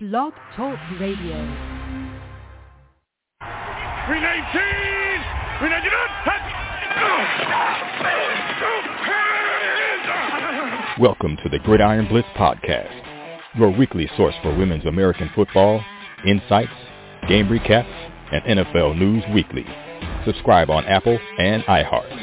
Blog Talk Radio. 319! Welcome to the Gridiron Blitz Podcast, your weekly source for women's American football, insights, game recaps, and NFL news weekly. Subscribe on Apple and iHeart.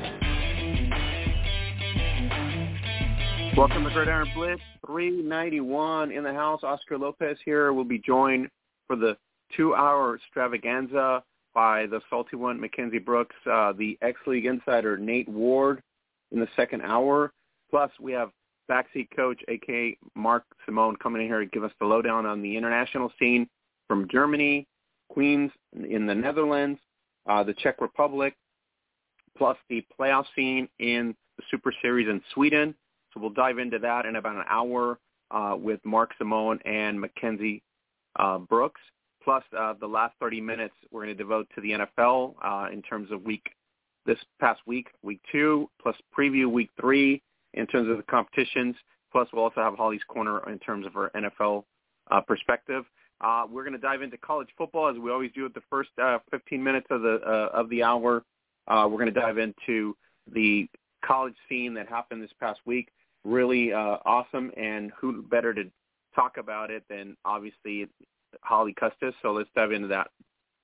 Welcome to Gridiron Blitz 391 in the house. Oscar Lopez here. We'll be joined for the 2-hour extravaganza by the salty one, Mackenzie Brooks, the ex-league insider, Nate Ward, in the second hour. Plus, we have backseat coach, a.k.a. Mark Simone, coming in here to give us the lowdown on the international scene from Germany, Queens in the Netherlands, the Czech Republic, plus the playoff scene in the Super Series in Sweden. So we'll dive into that in about an hour with Mark Simone and Mackenzie Brooks. Plus, the last 30 minutes we're going to devote to the NFL in terms of this past week, week 2, plus preview week 3 in terms of the competitions. Plus, we'll also have Holly's Corner in terms of our NFL perspective. We're going to dive into college football as we always do at the first 15 minutes of the hour. We're going to dive into the college scene that happened this past week. Really awesome, and who better to talk about it than obviously Holly Custis. So let's dive into that.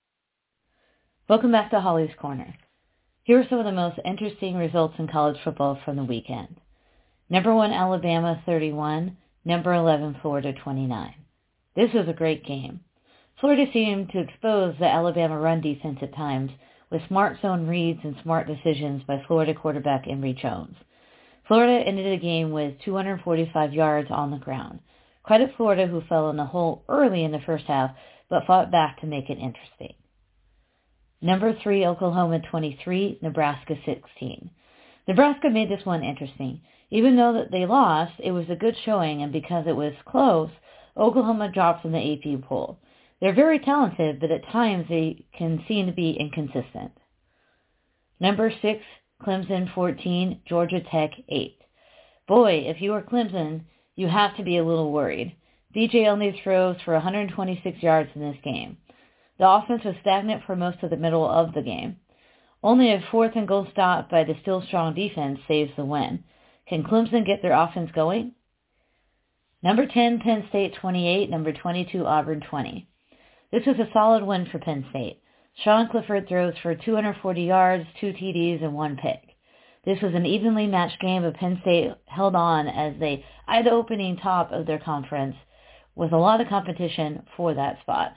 Welcome back to Holly's Corner. Here are some of the most interesting results in college football from the weekend. Number 1, Alabama 31. Number 11, Florida 29. This was a great game. Florida seemed to expose the Alabama run defense at times with smart zone reads and smart decisions by Florida quarterback Emory Jones. Florida ended the game with 245 yards on the ground. Credit Florida, who fell in the hole early in the first half, but fought back to make it interesting. Number 3, Oklahoma 23, Nebraska 16. Nebraska made this one interesting. Even though that they lost, it was a good showing, and because it was close, Oklahoma dropped from the AP poll. They're very talented, but at times they can seem to be inconsistent. Number 6, Clemson 14, Georgia Tech 8. Boy, if you are Clemson, you have to be a little worried. DJ only throws for 126 yards in this game. The offense was stagnant for most of the middle of the game. Only a 4th and goal stop by the still strong defense saves the win. Can Clemson get their offense going? Number 10, Penn State 28, number 22, Auburn 20. This was a solid win for Penn State. Sean Clifford throws for 240 yards, 2 TDs, and 1 pick. This was an evenly matched game, but Penn State held on as they eyed the opening top of their conference with a lot of competition for that spot.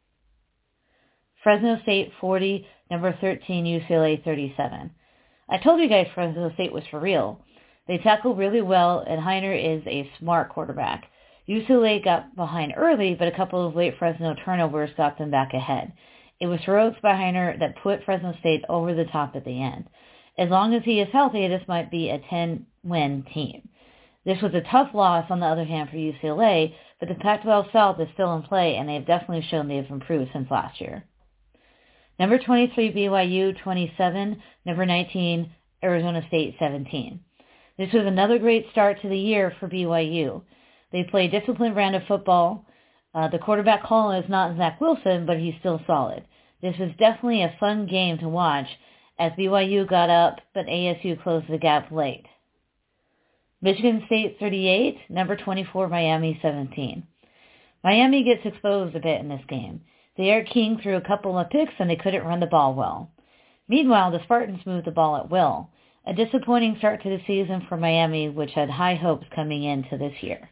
Fresno State 40, number 13, UCLA 37. I told you guys Fresno State was for real. They tackled really well, and Heiner is a smart quarterback. UCLA got behind early, but a couple of late Fresno turnovers got them back ahead. It was heroics by Heiner that put Fresno State over the top at the end. As long as he is healthy, this might be a 10-win team. This was a tough loss, on the other hand, for UCLA, but the Pac-12 South is still in play, and they have definitely shown they have improved since last year. Number 23, BYU 27. Number 19, Arizona State 17. This was another great start to the year for BYU. They play a disciplined brand of football. The quarterback call is not Zach Wilson, but he's still solid. This was definitely a fun game to watch as BYU got up, but ASU closed the gap late. Michigan State 38, number 24, Miami 17. Miami gets exposed a bit in this game. The Air King threw a couple of picks and they couldn't run the ball well. Meanwhile, the Spartans moved the ball at will. A disappointing start to the season for Miami, which had high hopes coming into this year.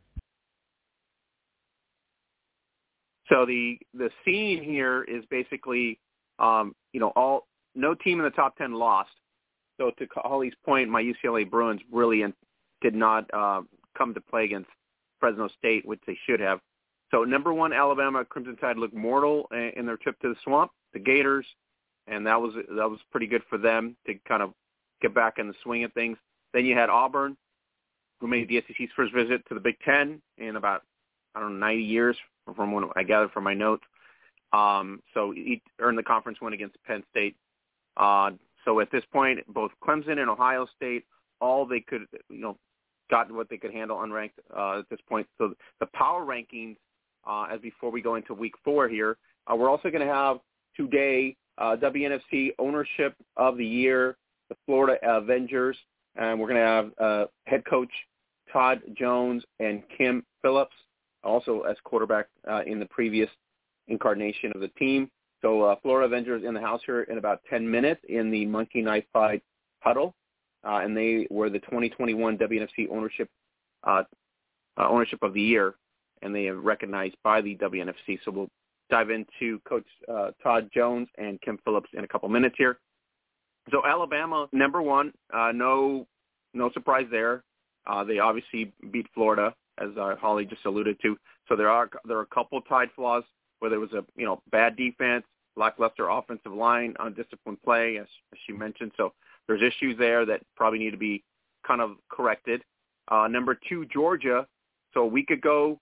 So the scene here is basically, no team in the top 10 lost. So to Holly's point, my UCLA Bruins really did not come to play against Fresno State, which they should have. So number 1, Alabama Crimson Tide looked mortal in their trip to the swamp, the Gators, and that was pretty good for them to kind of get back in the swing of things. Then you had Auburn, who made the SEC's first visit to the Big Ten in about 90 years. From what I gathered from my notes. So he earned the conference win against Penn State. So at this point, both Clemson and Ohio State, all they could, got what they could handle unranked at this point. So the power rankings as before we go into week 4 here. We're also going to have today WNFC Ownership of the Year, the Florida Avengers, and we're going to have head coach Todd Jones and Kim Phillips, also as quarterback in the previous incarnation of the team. So Florida Avengers in the house here in about 10 minutes in the Monkey Knife Fight huddle, and they were the 2021 WNFC Ownership of the Year, and they are recognized by the WNFC. So we'll dive into Coach Todd Jones and Kim Phillips in a couple minutes here. So Alabama, number 1, no surprise there. They obviously beat Florida, as Holly just alluded to. So there are a couple tide flaws where there was a bad defense, lackluster offensive line, undisciplined play, as she mentioned. So there's issues there that probably need to be kind of corrected. Number 2, Georgia. So a week ago,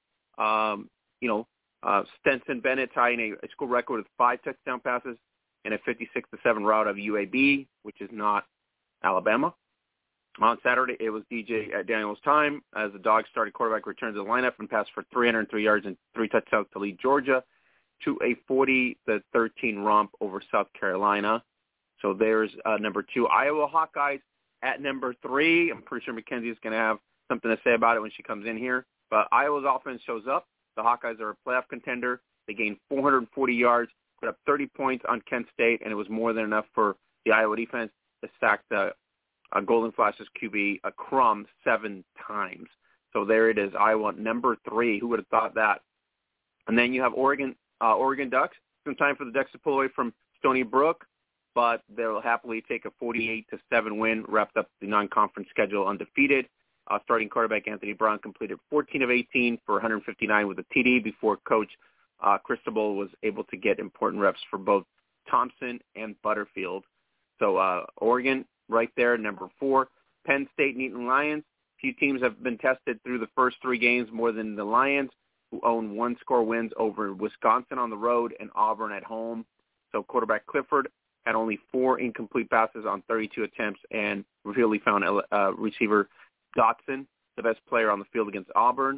Stenson Bennett tying a school record with 5 touchdown passes and a 56-7 rout of UAB, which is not Alabama. On Saturday, it was DJ Daniels' time as the Dogs started quarterback returned to the lineup and passed for 303 yards and 3 touchdowns to lead Georgia to a 40-13 romp over South Carolina. So there's number 2. Iowa Hawkeyes at number 3. I'm pretty sure Mackenzie is going to have something to say about it when she comes in here. But Iowa's offense shows up. The Hawkeyes are a playoff contender. They gained 440 yards, put up 30 points on Kent State, and it was more than enough for the Iowa defense to sack the Golden Flashes QB Crum 7 times. So there it is, Iowa number 3. Who would have thought that? And then you have Oregon Ducks. Some time for the Ducks to pull away from Stony Brook, but they'll happily take a 48-7 win, wrapped up the non-conference schedule undefeated. Starting quarterback Anthony Brown completed 14 of 18 for 159 with a TD before Coach Cristobal was able to get important reps for both Thompson and Butterfield. So Oregon right there, number 4. Penn State and Eaton Lions. Few teams have been tested through the first 3 games more than the Lions, who own 1-score wins over Wisconsin on the road and Auburn at home. So quarterback Clifford had only 4 incomplete passes on 32 attempts and really found receiver Dotson, the best player on the field against Auburn,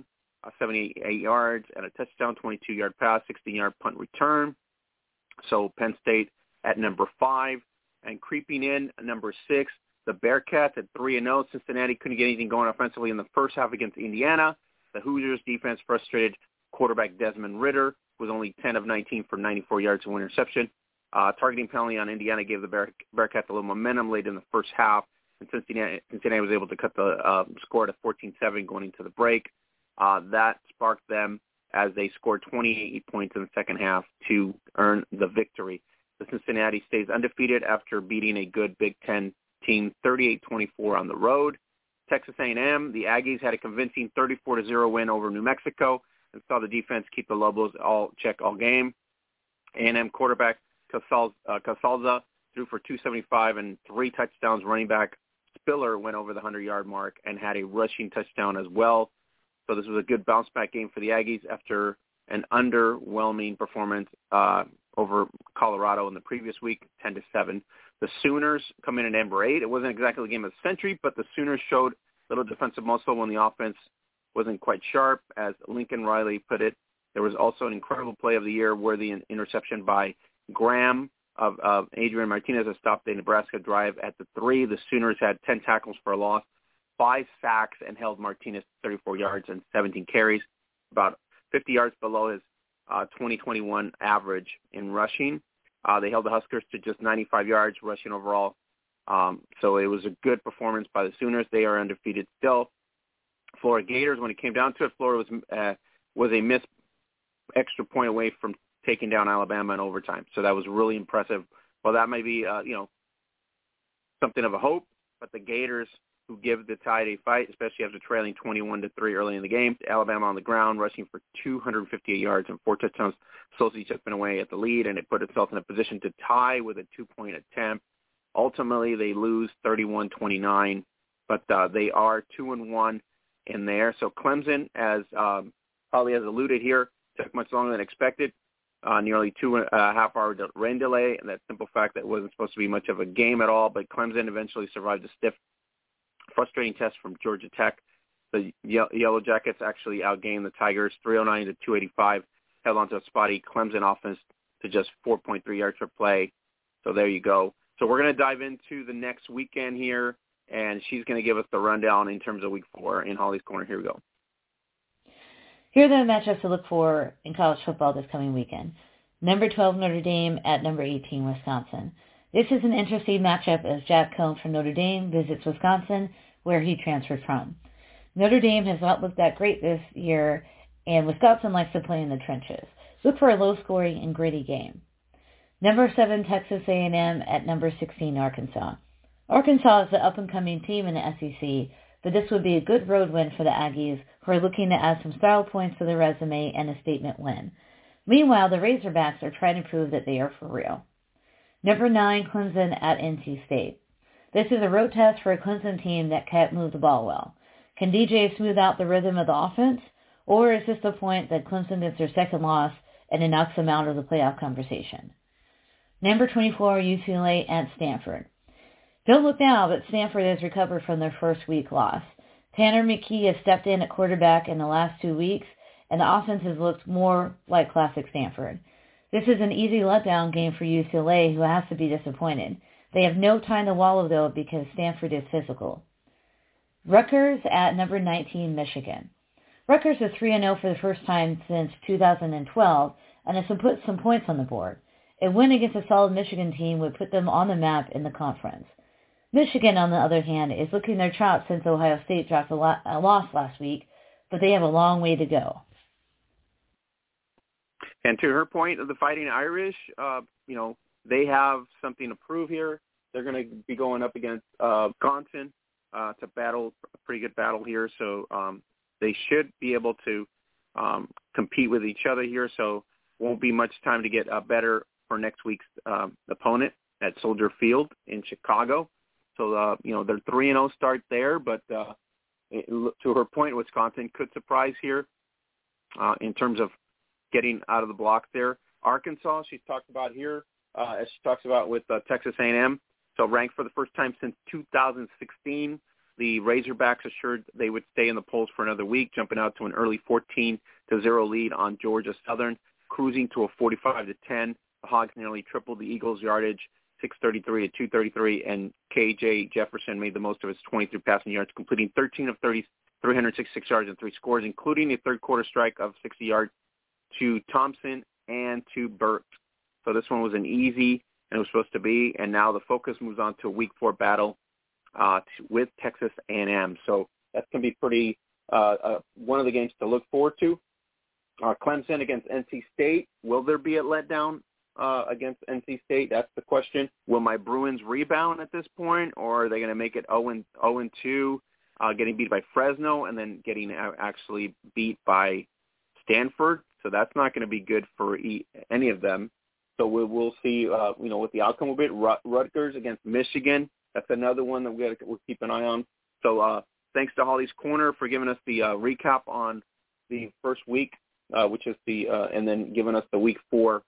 78 yards and a touchdown, 22-yard pass, 16-yard punt return. So Penn State at number 5. And creeping in, number 6, the Bearcats at 3-0. Cincinnati couldn't get anything going offensively in the first half against Indiana. The Hoosiers defense frustrated quarterback Desmond Ridder, who was only 10 of 19 for 94 yards and 1 interception. Targeting penalty on Indiana gave the Bearcats a little momentum late in the first half, and Cincinnati was able to cut the score to 14-7 going into the break. That sparked them as they scored 28 points in the second half to earn the victory. The Cincinnati stays undefeated after beating a good Big Ten team 38-24 on the road. Texas A&M, the Aggies had a convincing 34-0 win over New Mexico and saw the defense keep the Lobos all game. A&M quarterback Casalza threw for 275 and 3 touchdowns. Running back Spiller went over the 100-yard mark and had a rushing touchdown as well. So this was a good bounce-back game for the Aggies after an underwhelming performance over Colorado in the previous week, 10-7. The Sooners come in at number 8. It wasn't exactly the game of the century, but the Sooners showed little defensive muscle when the offense wasn't quite sharp. As Lincoln Riley put it, there was also an incredible play of the year where the interception by Graham of Adrian Martinez has stopped a Nebraska drive at the 3. The Sooners had 10 tackles for a loss, 5 sacks, and held Martinez 34 yards and 17 carries, about 50 yards below his 2021 average in rushing. They held the Huskers to just 95 yards rushing overall. So it was a good performance by the Sooners. They are undefeated still. Florida Gators, when it came down to it, Florida was a missed extra point away from taking down Alabama in overtime. So that was really impressive. Well, that may be, something of a hope, but the Gators, who give the Tide a fight, especially after trailing 21-3 early in the game. Alabama on the ground, rushing for 258 yards and 4 touchdowns, slowly chipping away at the lead, and it put itself in a position to tie with a 2-point attempt. Ultimately, they lose 31-29, but they are 2-1 in there. So Clemson, as Holly has alluded here, took much longer than expected, nearly 2.5 hour rain delay, and that simple fact that it wasn't supposed to be much of a game at all, but Clemson eventually survived a stiff, frustrating test from Georgia Tech. The Yellow Jackets actually outgained the Tigers 309 to 285, held on to a spotty Clemson offense to just 4.3 yards per play. So there you go. So we're going to dive into the next weekend here, and she's going to give us the rundown in terms of week 4 in Holly's Corner. Here we go. Here are the matchups to look for in college football this coming weekend. Number 12, Notre Dame at number 18, Wisconsin. This is an interesting matchup as Jack Cohn from Notre Dame visits Wisconsin, where he transferred from. Notre Dame has not looked that great this year, and Wisconsin likes to play in the trenches. Look for a low-scoring and gritty game. Number 7, Texas A&M at number 16, Arkansas. Arkansas is the up-and-coming team in the SEC, but this would be a good road win for the Aggies, who are looking to add some style points to their resume and a statement win. Meanwhile, the Razorbacks are trying to prove that they are for real. Number 9, Clemson at NC State. This is a road test for a Clemson team that can't move the ball well. Can DJ smooth out the rhythm of the offense, or is this the point that Clemson gets their second loss and it knocks them out of the playoff conversation? Number 24, UCLA at Stanford. Don't look now, but Stanford has recovered from their first week loss. Tanner McKee has stepped in at quarterback in the last 2 weeks, and the offense has looked more like classic Stanford. This is an easy letdown game for UCLA, who has to be disappointed. They have no time to wallow, though, because Stanford is physical. Rutgers at number 19, Michigan. Rutgers is 3-0 for the first time since 2012 and has put some points on the board. A win against a solid Michigan team would put them on the map in the conference. Michigan, on the other hand, is licking their chops since Ohio State dropped a loss last week, but they have a long way to go. And to her point of the Fighting Irish, they have something to prove here. They're going to be going up against Wisconsin to battle, a pretty good battle here. So they should be able to compete with each other here. So won't be much time to get better for next week's opponent at Soldier Field in Chicago. So, they're 3-0 start there, but to her point, Wisconsin could surprise here in terms of getting out of the block there. Arkansas, she's talked about here, as she talks about with Texas A&M. So ranked for the first time since 2016, the Razorbacks assured they would stay in the polls for another week, jumping out to an early 14-0 lead on Georgia Southern, cruising to a 45-10. The Hogs nearly tripled the Eagles' yardage, 633 to 233, and KJ Jefferson made the most of his 23 passing yards, completing 13 of 30, 366 yards and 3 scores, including a third-quarter strike of 60 yards to Thompson and to Burks. So this one was an easy, and it was supposed to be, and now the focus moves on to a Week 4 battle with Texas A&M. So that's going to be pretty one of the games to look forward to. Clemson against NC State. Will there be a letdown against NC State? That's the question. Will my Bruins rebound at this point, or are they going to make it 0-2, getting beat by Fresno and then getting actually beat by Stanford? So that's not going to be good for any of them. So we'll see, what the outcome will be. Rutgers against Michigan. That's another one that we'll keep an eye on. So thanks to Holly's Corner for giving us the recap on the first week, which is and then giving us the Week 4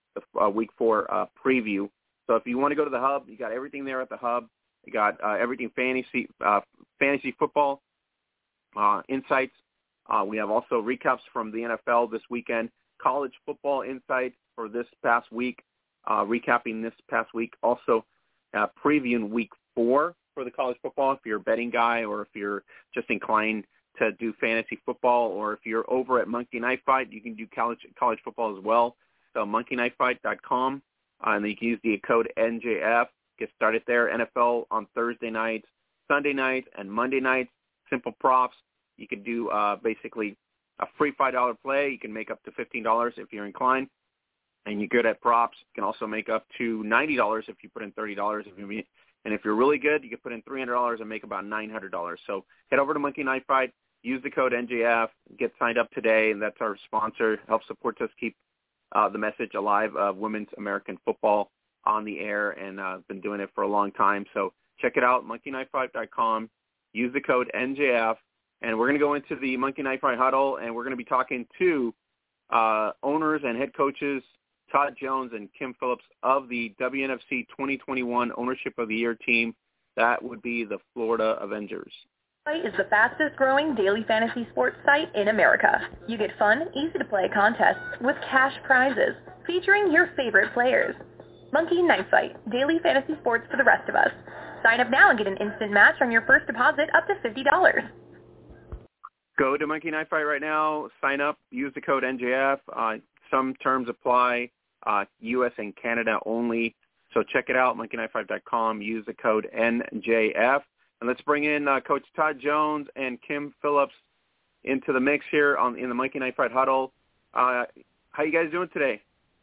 preview. So if you want to go to the Hub, you got everything there at the Hub. You got everything fantasy football, insights. We have also recaps from the NFL this weekend, college football insights for this past week, recapping this past week. Also previewing Week 4 for the college football if you're a betting guy or if you're just inclined to do fantasy football, or if you're over at Monkey Knife Fight, you can do college football as well. So monkeyknifefight.com, and then you can use the code NJF. Get started there. NFL on Thursday nights, Sunday nights, and Monday nights. Simple props. You can do basically a free $5 play. You can make up to $15 if you're inclined, and you're good at props. You can also make up to $90 if you put in $30. And if you're really good, you can put in $300 and make about $900. So head over to Monkey Knife Fight. Use the code NJF. Get signed up today, and that's our sponsor. Helps support us keep the message alive of women's American football on the air, and been doing it for a long time. So check it out, monkeyknifefight.com. Use the code NJF, and we're going to go into the Monkey Knife Fight huddle, and we're going to be talking to owners and head coaches Todd Jones and Kim Phillips of the WNFC 2021 Ownership of the Year team. That would be the Florida Avengers. is the fastest-growing daily fantasy sports site in America. You get fun, easy-to-play contests with cash prizes featuring your favorite players. Monkey Knife Fight, daily fantasy sports for the rest of us. Sign up now and get an instant match on your first deposit up to $50. Go to Monkey Knife Fight right now. Sign up. Use the code NJF. Some terms apply. U.S. and Canada only. So check it out, monkeyknifefight.com. Use the code NJF. And let's bring in Coach Todd Jones and Kim Phillips into the mix here in the Monkey Knife Fight huddle. How you guys doing today?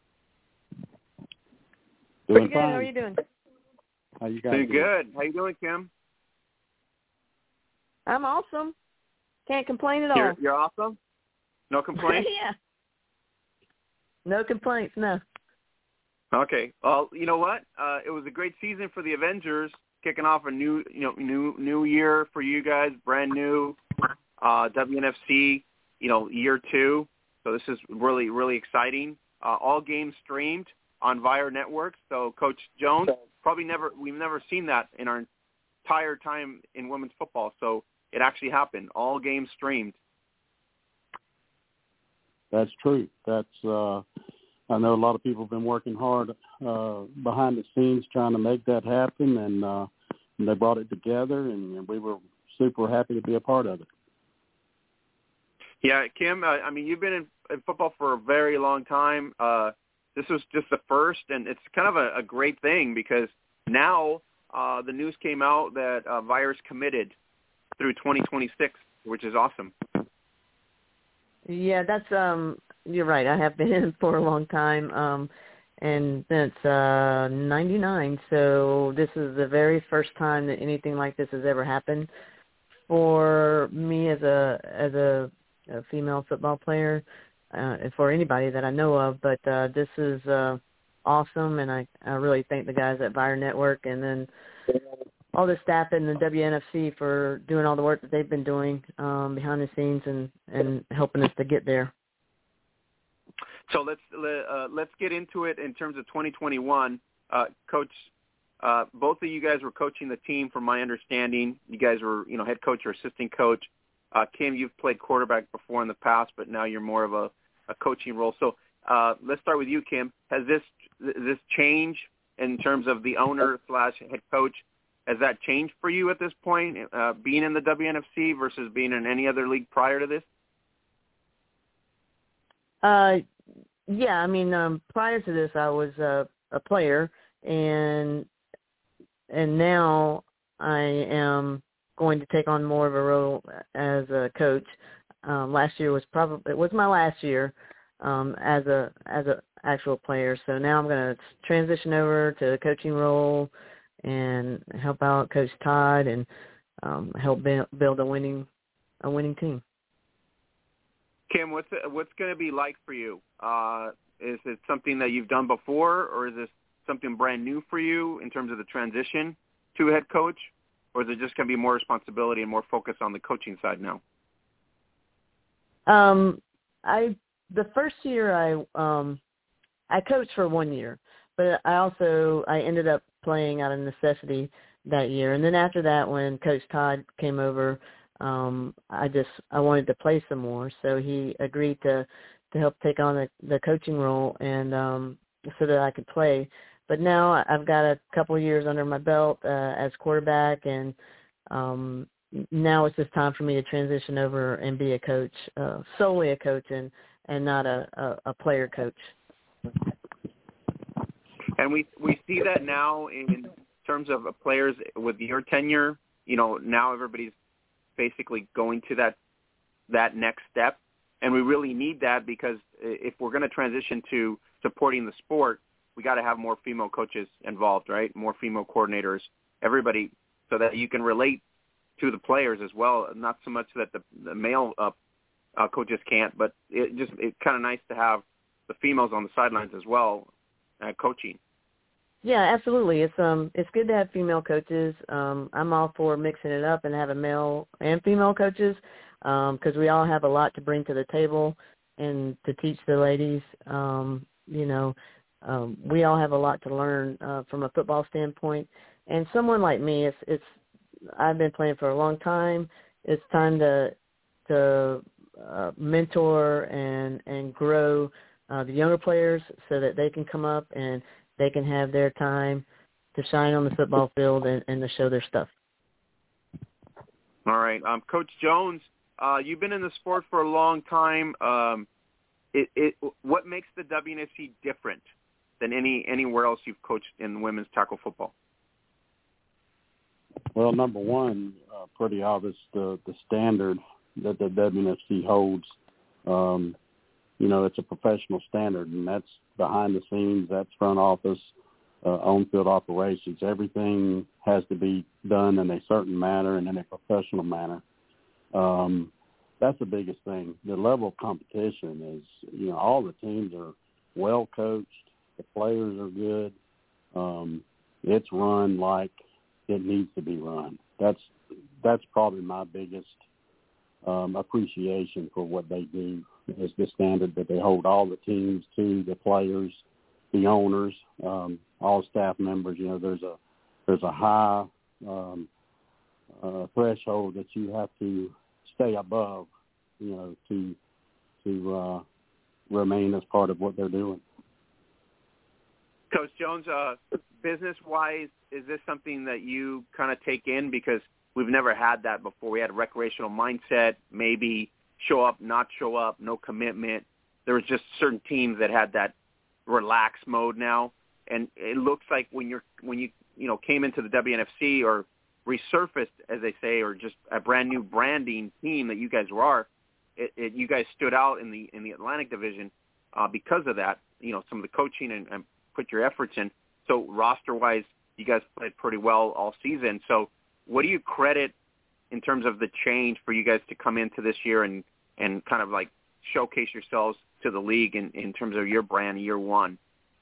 Doing Pretty good. fine. How are you doing? How you guys Doing doing? good. How you doing, Kim? I'm awesome. Can't complain at all. You're awesome? No complaints? Yeah. No complaints, no. Okay. Well, you know what? It was a great season for the Avengers, kicking off a new year for you guys, brand new WNFC, year 2. So this is really, really exciting. All games streamed on Vire Networks. So Coach Jones, we've never seen that in our entire time in women's football. So it actually happened. All games streamed. That's true. I know a lot of people have been working hard behind the scenes trying to make that happen, and they brought it together, and we were super happy to be a part of it. Yeah, Kim, you've been in football for a very long time. This was just the first, and it's kind of a great thing because now the news came out that Vire's committed through 2026, which is awesome. Yeah, that's you're right. I have been in for a long time, and since 99. So this is the very first time that anything like this has ever happened for me as a female football player, for anybody that I know of. But this is awesome, and I really thank the guys at Vire Network and then all the staff in the WNFC for doing all the work that they've been doing behind the scenes and helping us to get there. So let's get into it in terms of 2021. Coach, both of you guys were coaching the team, from my understanding. You guys were, head coach or assistant coach. Kim, you've played quarterback before in the past, but now you're more of a coaching role. So let's start with you, Kim. Has this change in terms of the owner / head coach? Has that changed for you at this point, being in the WNFC versus being in any other league prior to this? Yeah, prior to this, I was a player, and now I am going to take on more of a role as a coach. Last year was my last year as a actual player. So now I'm going to transition over to the coaching role and help out Coach Todd and help build a winning team. Kim, what's going to be like for you? Is it something that you've done before, or is this something brand new for you in terms of the transition to head coach, or is it just going to be more responsibility and more focus on the coaching side now? The first year I coached for 1 year, but I ended up playing out of necessity that year. And then after that, when Coach Todd came over, I wanted to play some more. So he agreed to help take on the coaching role and so that I could play. But now I've got a couple of years under my belt as quarterback, and now it's just time for me to transition over and be a coach, solely a coach and not a player coach. And we see that now in terms of players with your tenure. Now everybody's basically going to that next step, and we really need that because if we're going to transition to supporting the sport, we got to have more female coaches involved, right? More female coordinators, everybody, so that you can relate to the players as well. Not so much that the male coaches can't, but it's kind of nice to have the females on the sidelines as well, coaching. Yeah, absolutely. It's good to have female coaches. I'm all for mixing it up and having male and female coaches because we all have a lot to bring to the table and to teach the ladies. We all have a lot to learn from a football standpoint. And someone like me, I've been playing for a long time, it's time to mentor and grow the younger players so that they can come up and they can have their time to shine on the football field and to show their stuff. All right. Coach Jones, you've been in the sport for a long time. What makes the WNFC different than anywhere else you've coached in women's tackle football? Well, number one, pretty obvious, the standard that the WNFC holds. It's a professional standard, and that's behind the scenes, that's front office, on-field operations. Everything has to be done in a certain manner and in a professional manner. That's the biggest thing. The level of competition is, all the teams are well coached. The players are good. It's run like it needs to be run. That's probably my biggest appreciation for what they do, is the standard that they hold all the teams to, the players, the owners, all staff members. There's a high threshold that you have to stay above, to remain as part of what they're doing. Coach Jones, business-wise, is this something that you kind of take in? Because we've never had that before. We had a recreational mindset, maybe show up, not show up, no commitment. There was just certain teams that had that relaxed mode now. And it looks like when you came into the WNFC or resurfaced, as they say, or just a brand new branding team that you guys are, you guys stood out in the Atlantic Division because of that. Some of the coaching and put your efforts in. So roster-wise, you guys played pretty well all season. So what do you credit in terms of the change for you guys to come into this year and kind of like showcase yourselves to the league in terms of your brand year one?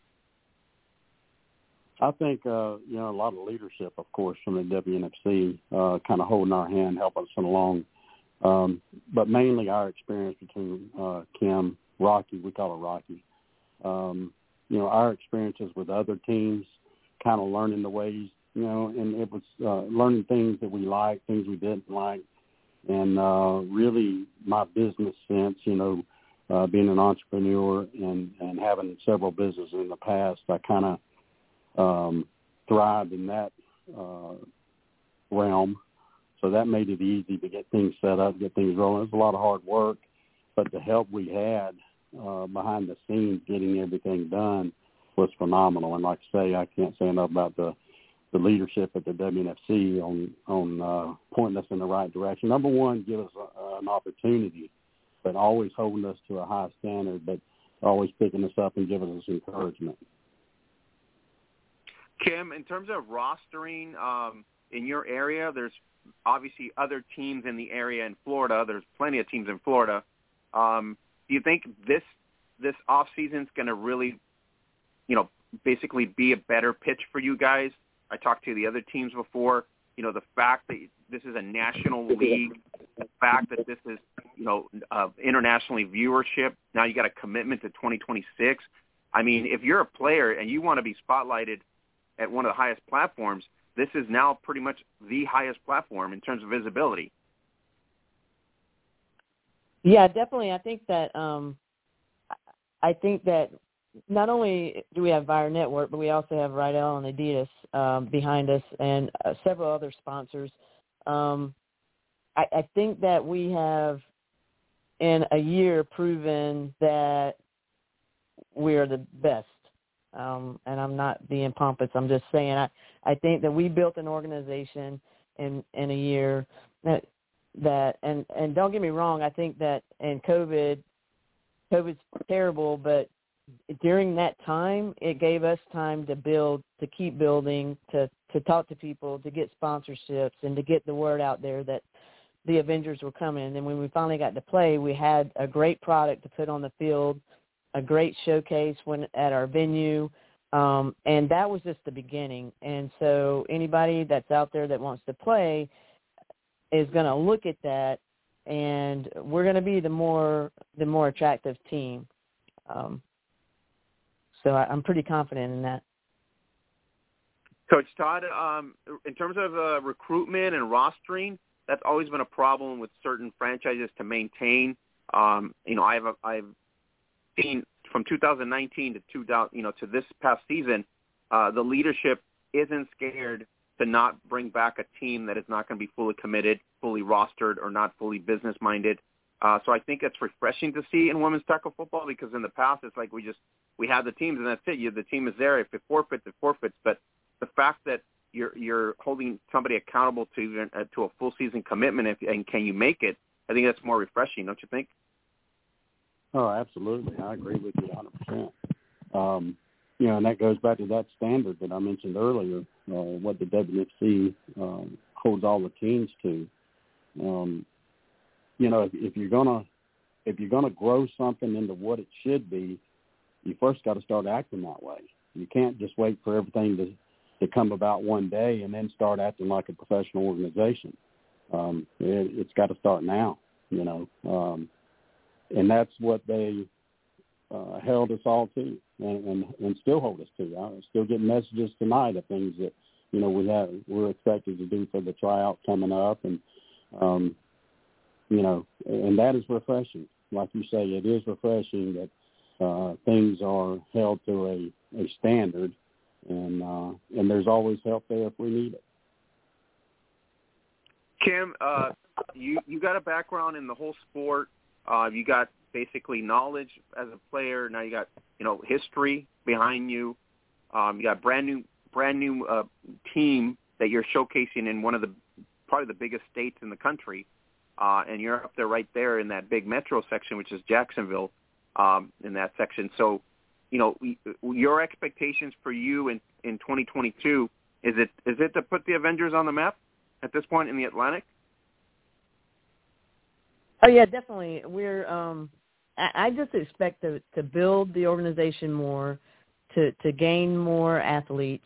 I think, a lot of leadership, of course, from the WNFC, kind of holding our hand, helping us along. But mainly our experience between Kim, Rocky, we call her Rocky. Our experiences with other teams, kind of learning the ways, and it was learning things that we liked, things we didn't like, and really my business sense, being an entrepreneur and having several businesses in the past, I kind of thrived in that realm. So that made it easy to get things set up, get things rolling. It was a lot of hard work, but the help we had behind the scenes getting everything done was phenomenal. And like I say, I can't say enough about the leadership at the WNFC on pointing us in the right direction. Number one, give us an opportunity, but always holding us to a high standard, but always picking us up and giving us encouragement. Kim, in terms of rostering in your area, there's obviously other teams in the area in Florida. There's plenty of teams in Florida. Do you think this off season is going to really, basically be a better pitch for you guys? I talked to the other teams before. The fact that this is a national league, the fact that this is, internationally viewership. Now you got a commitment to 2026. I mean, if you're a player and you want to be spotlighted at one of the highest platforms, this is now pretty much the highest platform in terms of visibility. Yeah, definitely. I think that not only do we have Vire Network, but we also have Rydell and Adidas behind us and several other sponsors. I think that we have in a year proven that we are the best. And I'm not being pompous. I'm just saying I think that we built an organization in a year that and don't get me wrong, I think that in COVID's terrible, but during that time it gave us time to build, to keep building, to talk to people, to get sponsorships and to get the word out there that the Avengers were coming. And then when we finally got to play, we had a great product to put on the field, a great showcase at our venue, and that was just the beginning. And so anybody that's out there that wants to play is going to look at that, and we're going to be the more attractive team. So I'm pretty confident in that. Coach Todd, in terms of recruitment and rostering, that's always been a problem with certain franchises to maintain. I've seen from 2019 to this past season, the leadership isn't scared to not bring back a team that is not going to be fully committed, fully rostered, or not fully business-minded. So I think it's refreshing to see in women's tackle football, because in the past it's like we have the teams and that's it. The team is there. If it forfeits, it forfeits. But the fact that you're holding somebody accountable to a full season commitment, and can you make it? I think that's more refreshing, don't you think? Oh, absolutely. I agree with you 100%. And that goes back to that standard that I mentioned earlier, what the WFC holds all the teams to. If you're gonna grow something into what it should be, you first got to start acting that way. You can't just wait for everything to come about one day and then start acting like a professional organization. It's got to start now, and that's what they held us all to, and still hold us to. I'm still getting messages tonight of things that we're expected to do for the tryout coming up, and and that is refreshing. Like you say, it is refreshing that things are held to a standard, and there's always help there if we need it. Kim, you got a background in the whole sport. You got basically knowledge as a player. Now you got history behind you. You got brand new team that you're showcasing in one of probably the biggest states in the country, and you're up there right there in that big metro section, which is Jacksonville, in that section. So, your expectations for you in 2022 is it to put the Avengers on the map at this point in the Atlantic? Oh yeah, definitely. We're I just expect to build the organization more, to gain more athletes,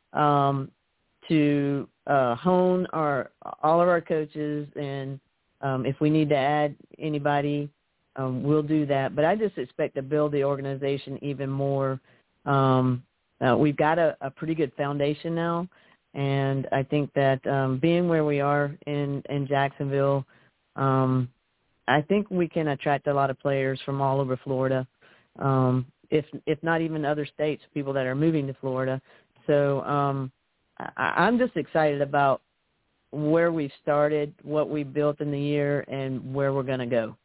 to hone all of our coaches, and if we need to add anybody, we'll do that. But I just expect to build the organization even more. We've got a pretty good foundation now, and I think that being where we are in Jacksonville, I think we can attract a lot of players from all over Florida, if not even other states, people that are moving to Florida. So I'm just excited about where we've started, what we built in the year, and where we're going to go.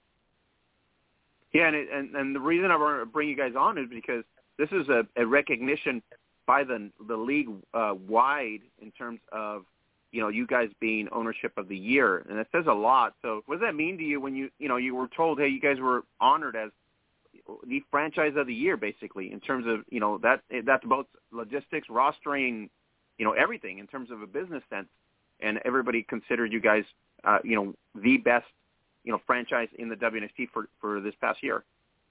Yeah, and the reason I want to bring you guys on is because this is a recognition by the league wide in terms of you guys being ownership of the year, and it says a lot. So what does that mean to you when you were told, hey, you guys were honored as the franchise of the year, basically, in terms of that's both logistics, rostering, everything in terms of a business sense, and everybody considered you guys the best franchise in the WNFC for this past year.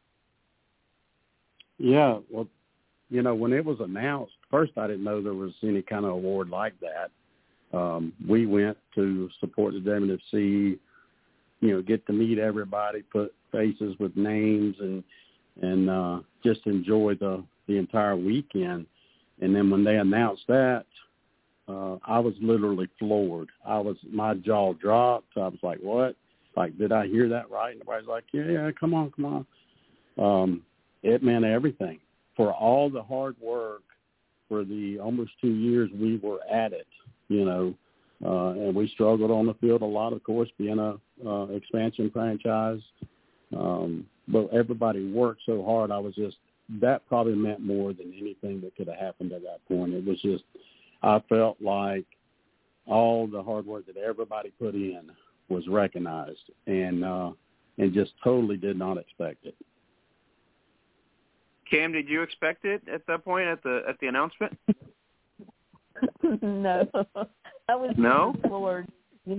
Yeah, well, when it was announced, first I didn't know there was any kind of award like that. We went to support the WNFC, get to meet everybody, put faces with names, and just enjoy the entire weekend. And then when they announced that, I was literally floored. My jaw dropped. I was like, what? Like, did I hear that right? And everybody's like, yeah, come on. It meant everything. For all the hard work for the almost 2 years we were at it, and we struggled on the field a lot, of course, being a expansion franchise. But everybody worked so hard. That probably meant more than anything that could have happened at that point. It was just, I felt like all the hard work that everybody put in was recognized, and just totally did not expect it. Cam, did you expect it at that point at the announcement? No, I was floored.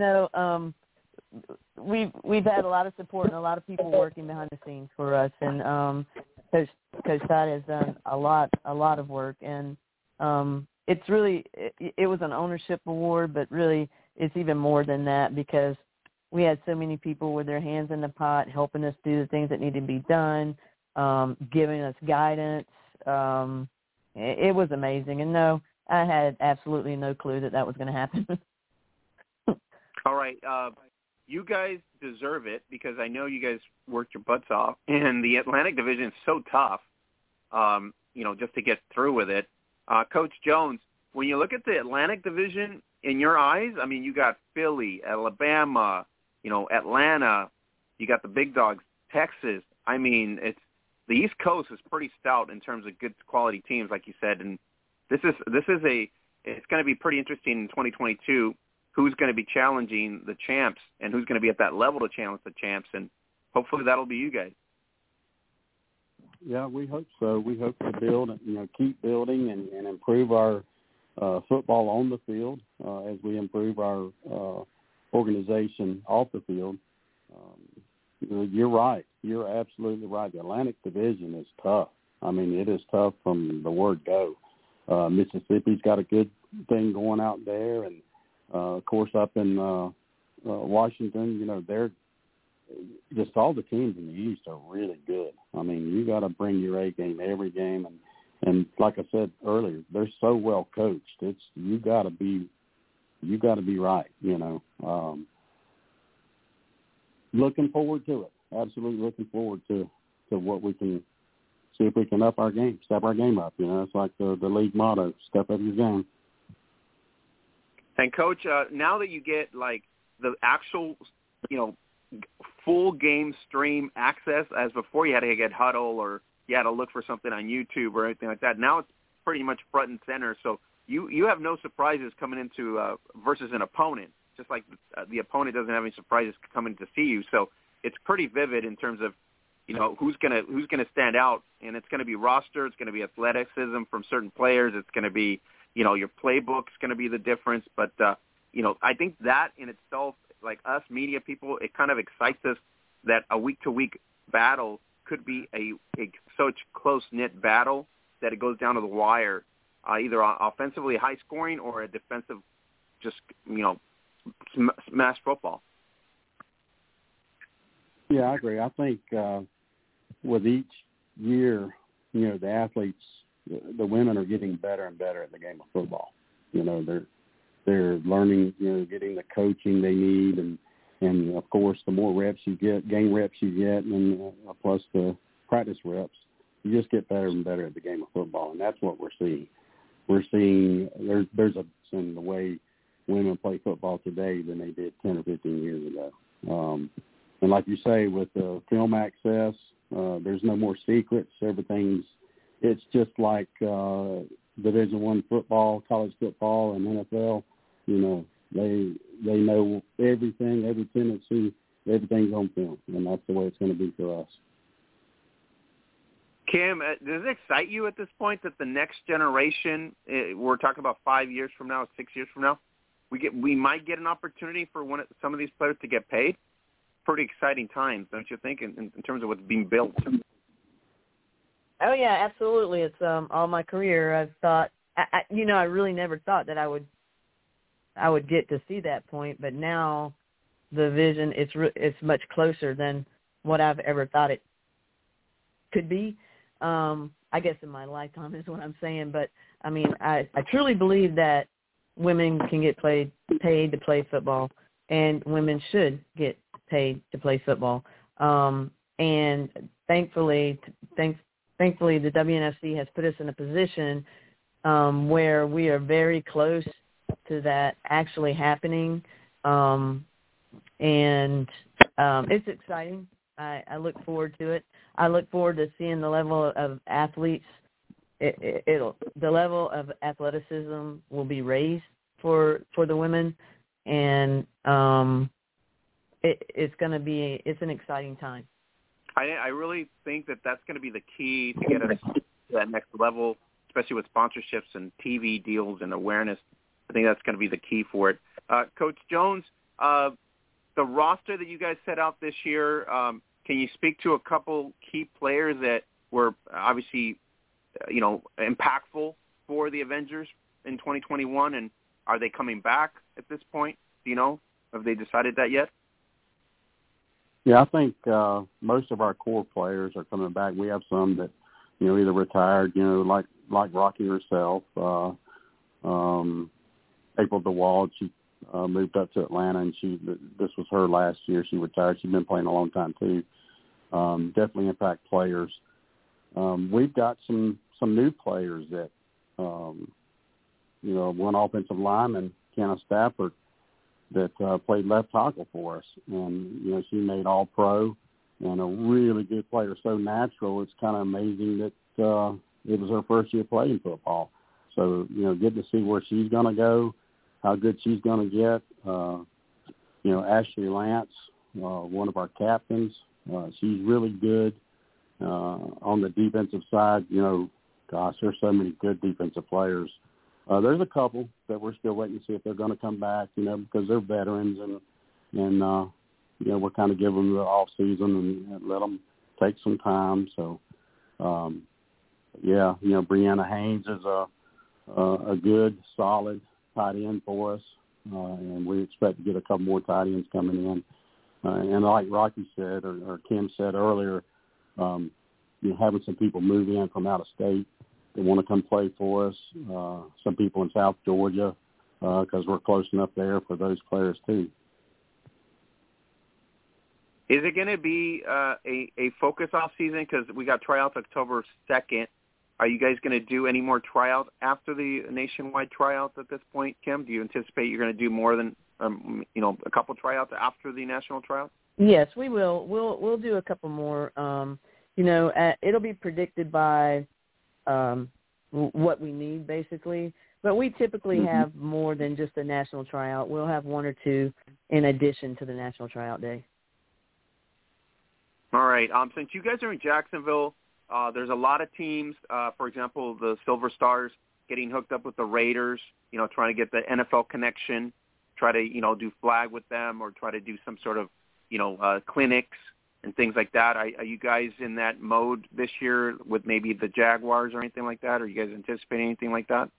We've had a lot of support and a lot of people working behind the scenes for us, and Coach Todd has done a lot of work, and it's really it was an ownership award, but really it's even more than that, because we had so many people with their hands in the pot helping us do the things that need to be done, giving us guidance. It was amazing, and no, I had absolutely no clue that was going to happen. All right. You guys deserve it because I know you guys worked your butts off, and the Atlantic Division is so tough, just to get through with it. Coach Jones, when you look at the Atlantic Division, in your eyes, I mean, you got Philly, Alabama, Atlanta, you got the big dogs, Texas. I mean, the East Coast is pretty stout in terms of good quality teams, like you said, and it's going to be pretty interesting in 2022. Who's going to be challenging the champs and who's going to be at that level to challenge the champs, and hopefully that'll be you guys. Yeah, we hope so. We hope to build, keep building and improve our football on the field as we improve our organization off the field. You're right. You're absolutely right. The Atlantic Division is tough. I mean, it is tough from the word go. Mississippi's got a good thing going out there, and of course up in Washington, they're just all the teams in the East are really good. I mean, you got to bring your A game every game, and like I said earlier, they're so well coached. It's you got to be right. Looking forward to it. Absolutely looking forward to what we can see if we can step our game up. It's like the league motto: step up your game. And Coach, now that you get like the actual, full game stream access, as before you had to get Huddle or you had to look for something on YouTube or anything like that. Now it's pretty much front and center. So you have no surprises coming into versus an opponent, just like the opponent doesn't have any surprises coming to see you. So it's pretty vivid in terms of, who's gonna stand out, and it's going to be roster, it's going to be athleticism from certain players, it's going to be, your playbook's going to be the difference. But I think that in itself, like us media people, it kind of excites us that a week-to-week battle could be a such close-knit battle that it goes down to the wire, either offensively high-scoring or a defensive just, smash football. Yeah, I agree. I think with each year, the athletes, the women are getting better and better at the game of football. They're learning, getting the coaching they need, and of course, the more reps you get, game reps you get, and plus the practice reps, you just get better and better at the game of football, and that's what we're seeing. We're seeing there's a in the way women play football today than they did 10 or 15 years ago. And like you say, with the film access, there's no more secrets. It's just like Division I football, college football, and NFL. They know everything, every tendency, everything's on film, and that's the way it's going to be for us. Kim, does it excite you at this point that the next generation, we're talking about 5 years from now, 6 years from now, we might get an opportunity for some of these players to get paid? Pretty exciting times, don't you think, in terms of what's being built? Oh yeah, absolutely. It's all my career. I've thought, I really never thought that I would get to see that point, but now the vision it's much closer than what I've ever thought it could be. I guess in my lifetime is what I'm saying, but I mean, I truly believe that women can get paid to play football, and women should get paid to play football. And thankfully, the WNFC has put us in a position where we are very close to that actually happening, and it's exciting. I look forward to it. I look forward to seeing the level of athletes. The level of athleticism will be raised for the women, and it's an exciting time. I really think that's going to be the key to get us to that next level, especially with sponsorships and TV deals and awareness. I think that's going to be the key for it. Coach Jones, the roster that you guys set out this year, can you speak to a couple key players that were obviously, impactful for the Avengers in 2021, and are they coming back at this point? Do you know? Have they decided that yet? Yeah, I think most of our core players are coming back. We have some that, either retired, like Rocky herself, April DeWald. moved up to Atlanta, and this was her last year. She retired. She's been playing a long time too. Definitely impact players. We've got some new players that, one offensive lineman, Kenna Stafford, that played left tackle for us, and she made All-Pro and a really good player. So natural, it's kind of amazing that it was her first year playing football. So good to see where she's going to go, how good she's going to get. Ashley Lance, one of our captains, she's really good on the defensive side. Gosh, there's so many good defensive players. There's a couple that we're still waiting to see if they're going to come back, because they're veterans, and we're kind of giving them the off season and let them take some time. So, Brianna Haynes is a good, solid tight end for us, and we expect to get a couple more tight ends coming in. And like Rocky said, or Kim said earlier, having some people move in from out of state. They want to come play for us. Some people in South Georgia, because we're close enough there for those players too. Is it going to be a focus off season? Because we got tryouts October 2nd. Are you guys going to do any more tryouts after the nationwide tryouts at this point, Kim? Do you anticipate you're going to do more than a couple tryouts after the national tryouts? Yes, we will. We'll do a couple more. It'll be predicted by what we need, basically. But we typically have more than just a national tryout. We'll have one or two in addition to the national tryout day. All right. Since you guys are in Jacksonville, there's a lot of teams, for example, the Silver Stars getting hooked up with the Raiders, trying to get the NFL connection, try to, do flag with them or try to do some sort of, clinics and things like that. Are you guys in that mode this year with maybe the Jaguars or anything like that? Are you guys anticipating anything like that?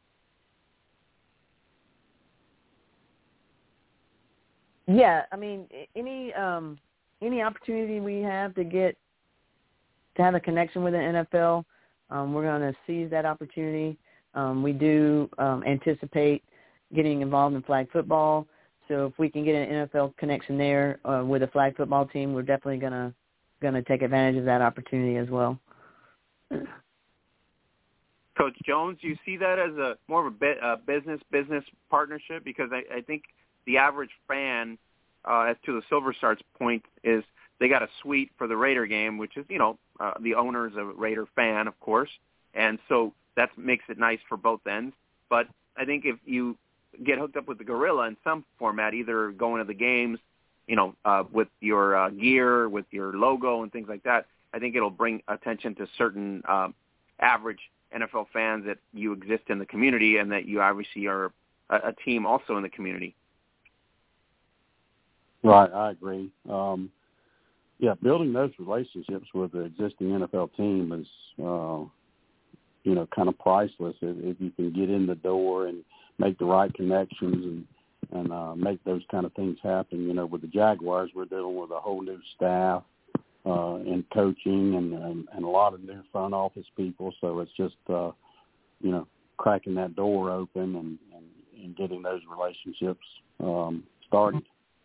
Yeah, I mean, any opportunity we have to have a connection with the NFL, we're going to seize that opportunity. We do anticipate getting involved in flag football. So if we can get an NFL connection there with a flag football team, we're definitely gonna take advantage of that opportunity as well. Coach Jones, do you see that as more of a business partnership? Because I think the average fan, as to the Silver Stars' point, is they got a suite for the Raider game, which is the owner's a Raider fan, of course, and so that makes it nice for both ends. But I think if you get hooked up with the Gorilla in some format, either going to the games, with your gear, with your logo and things like that, I think it'll bring attention to certain average NFL fans that you exist in the community and that you obviously are a team also in the community. Right, I agree. Building those relationships with the existing NFL team is, kind of priceless if you can get in the door and make the right connections and make those kind of things happen. With the Jaguars, we're dealing with a whole new staff and coaching and a lot of new front office people. So it's just, cracking that door open and getting those relationships started.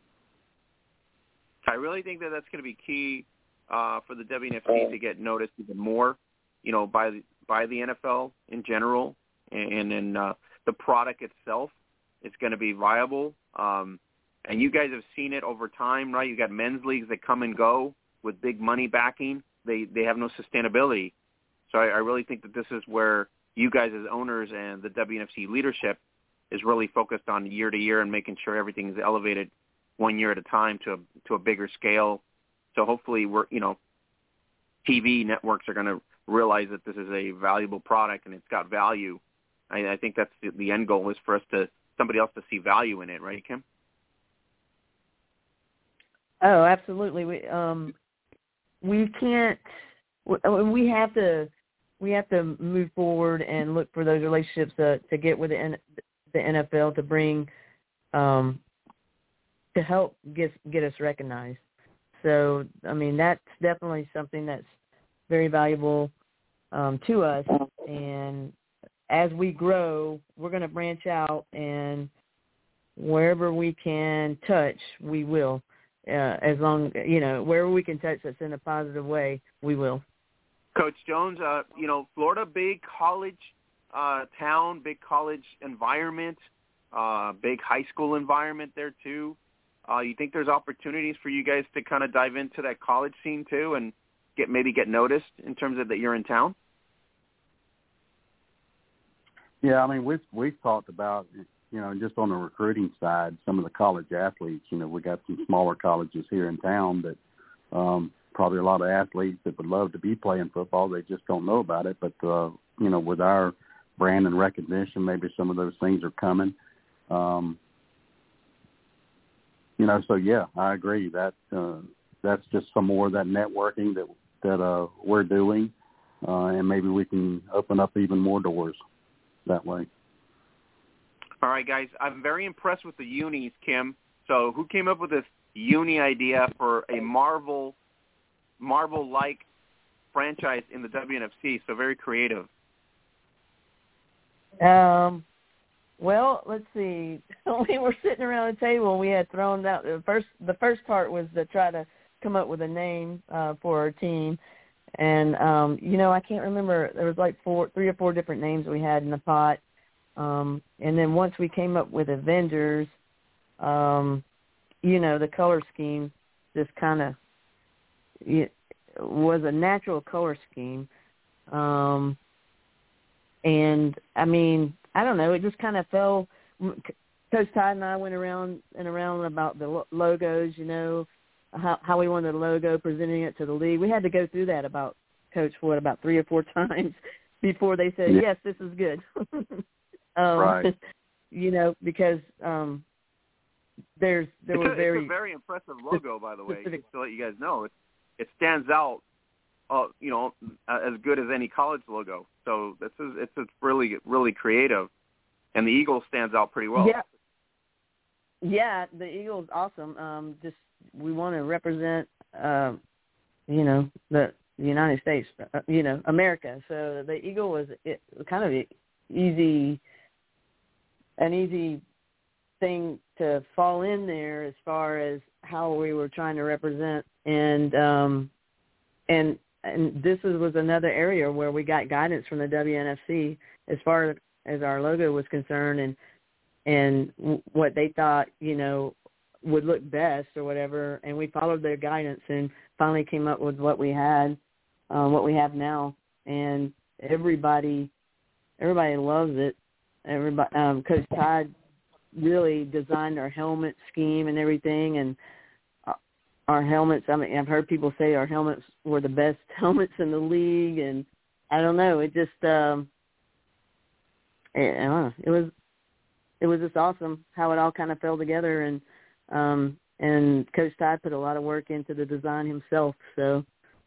I really think that's going to be key for the WNFC to get noticed even more, by the NFL in general, and then the product itself is going to be viable. And you guys have seen it over time, right? You got men's leagues that come and go with big money backing. They have no sustainability. So I really think that this is where you guys as owners and the WNFC leadership is really focused on year to year and making sure everything is elevated 1 year at a time to a bigger scale. So hopefully TV networks are going to realize that this is a valuable product and it's got value. I think that's the end goal is for somebody else to see value in it, right, Kim? Oh, absolutely. We can't. We have to move forward and look for those relationships to get with the NFL to bring to help get us recognized. So, I mean, that's definitely something that's very valuable to us. And as we grow, we're going to branch out and wherever we can touch, we will. As long, wherever we can touch that's in a positive way, we will. Coach Jones, Florida, big college town, big college environment, big high school environment there too. You think there's opportunities for you guys to kind of dive into that college scene too and get noticed in terms of that you're in town? Yeah, I mean, we've talked about, just on the recruiting side, some of the college athletes. We got some smaller colleges here in town that probably a lot of athletes that would love to be playing football. They just don't know about it. But, with our brand and recognition, maybe some of those things are coming. So, yeah, I agree. That's just some more of that networking that we're doing, and maybe we can open up even more doors that way. All right, guys. I'm very impressed with the unis, Kim. So who came up with this uni idea for a Marvel-like franchise in the WNFC? So very creative. Well, let's see. We were sitting around the table. We had thrown out the first part was to try to come up with a name for our team. And, I can't remember. There was like 3 or 4 different names we had in the pot. And then once we came up with Avengers, the color scheme just kind of was a natural color scheme. And, I mean, I don't know. It just kind of fell. Coach Todd and I went around about the logos, how we wanted the logo, presenting it to the league. We had to go through that about 3 or 4 times before they said, yes, this is good. Right. Because it's a very impressive logo, by the way, just to let you guys know. It stands out, as good as any college logo. So it's really, really creative. And the eagle stands out pretty well. Yeah, the eagle is awesome. We want to represent, the United States, America. So the eagle was kind of an easy thing to fall in there as far as how we were trying to represent. And this was another area where we got guidance from the WNFC as far as our logo was concerned and what they thought, would look best or whatever. And we followed their guidance and finally came up with what we have now. And everybody loves it. Coach Todd really designed our helmet scheme and everything. And our helmets, I mean, I've heard people say our helmets were the best helmets in the league. And I don't know, it just, it was just awesome how it all kind of fell together. And Coach Todd put a lot of work into the design himself. So,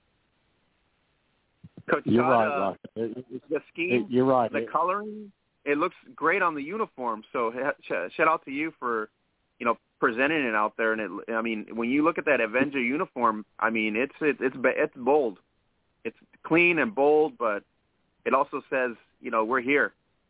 Coach you're Todd, right. The scheme, you're right. The coloring, it looks great on the uniform. So shout out to you for, presenting it out there. And when you look at that Avenger uniform, I mean, it's bold. It's clean and bold, but it also says, we're here.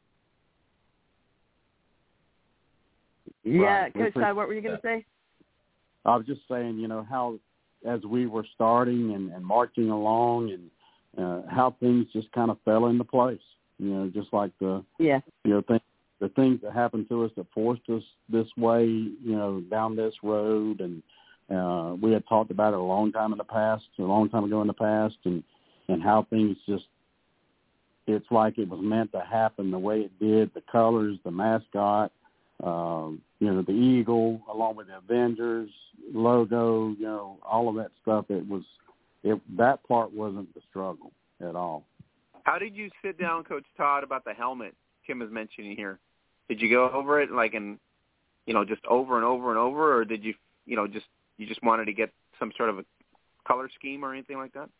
Yeah, Right. Coach Todd, what were you going to say? I was just saying, how as we were starting and marching along and how things just kind of fell into place, just like the things that happened to us that forced us this way, down this road. And we had talked about it a long time ago in the past, and how things just, it's like it was meant to happen the way it did, the colors, the mascot, the eagle, along with the Avengers logo, all of that stuff. That part wasn't the struggle at all. How did you sit down, Coach Todd, about the helmet Kim is mentioning here? Did you go over it just over and over and over, or did you, you just wanted to get some sort of a color scheme or anything like that?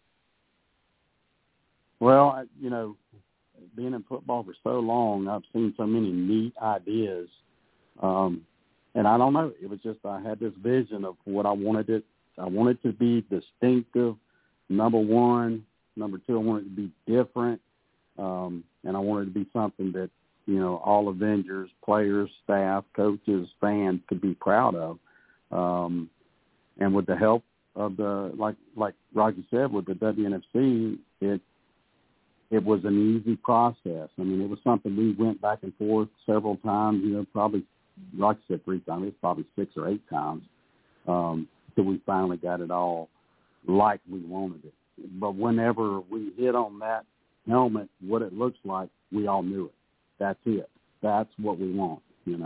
Well, being in football for so long, I've seen so many neat ideas. And I don't know, it was just, I had this vision of what I wanted it. I wanted to be distinctive, number one. Number two, I wanted it to be different. And I wanted it to be something that, all Avengers, players, staff, coaches, fans could be proud of. And with the help of like Roger said, with the WNFC, it was an easy process. I mean, it was something we went back and forth several times, probably, like I said, 3 times. It was probably 6 or 8 times till we finally got it all like we wanted it. But whenever we hit on that helmet, what it looks like, we all knew it. That's it. That's what we want,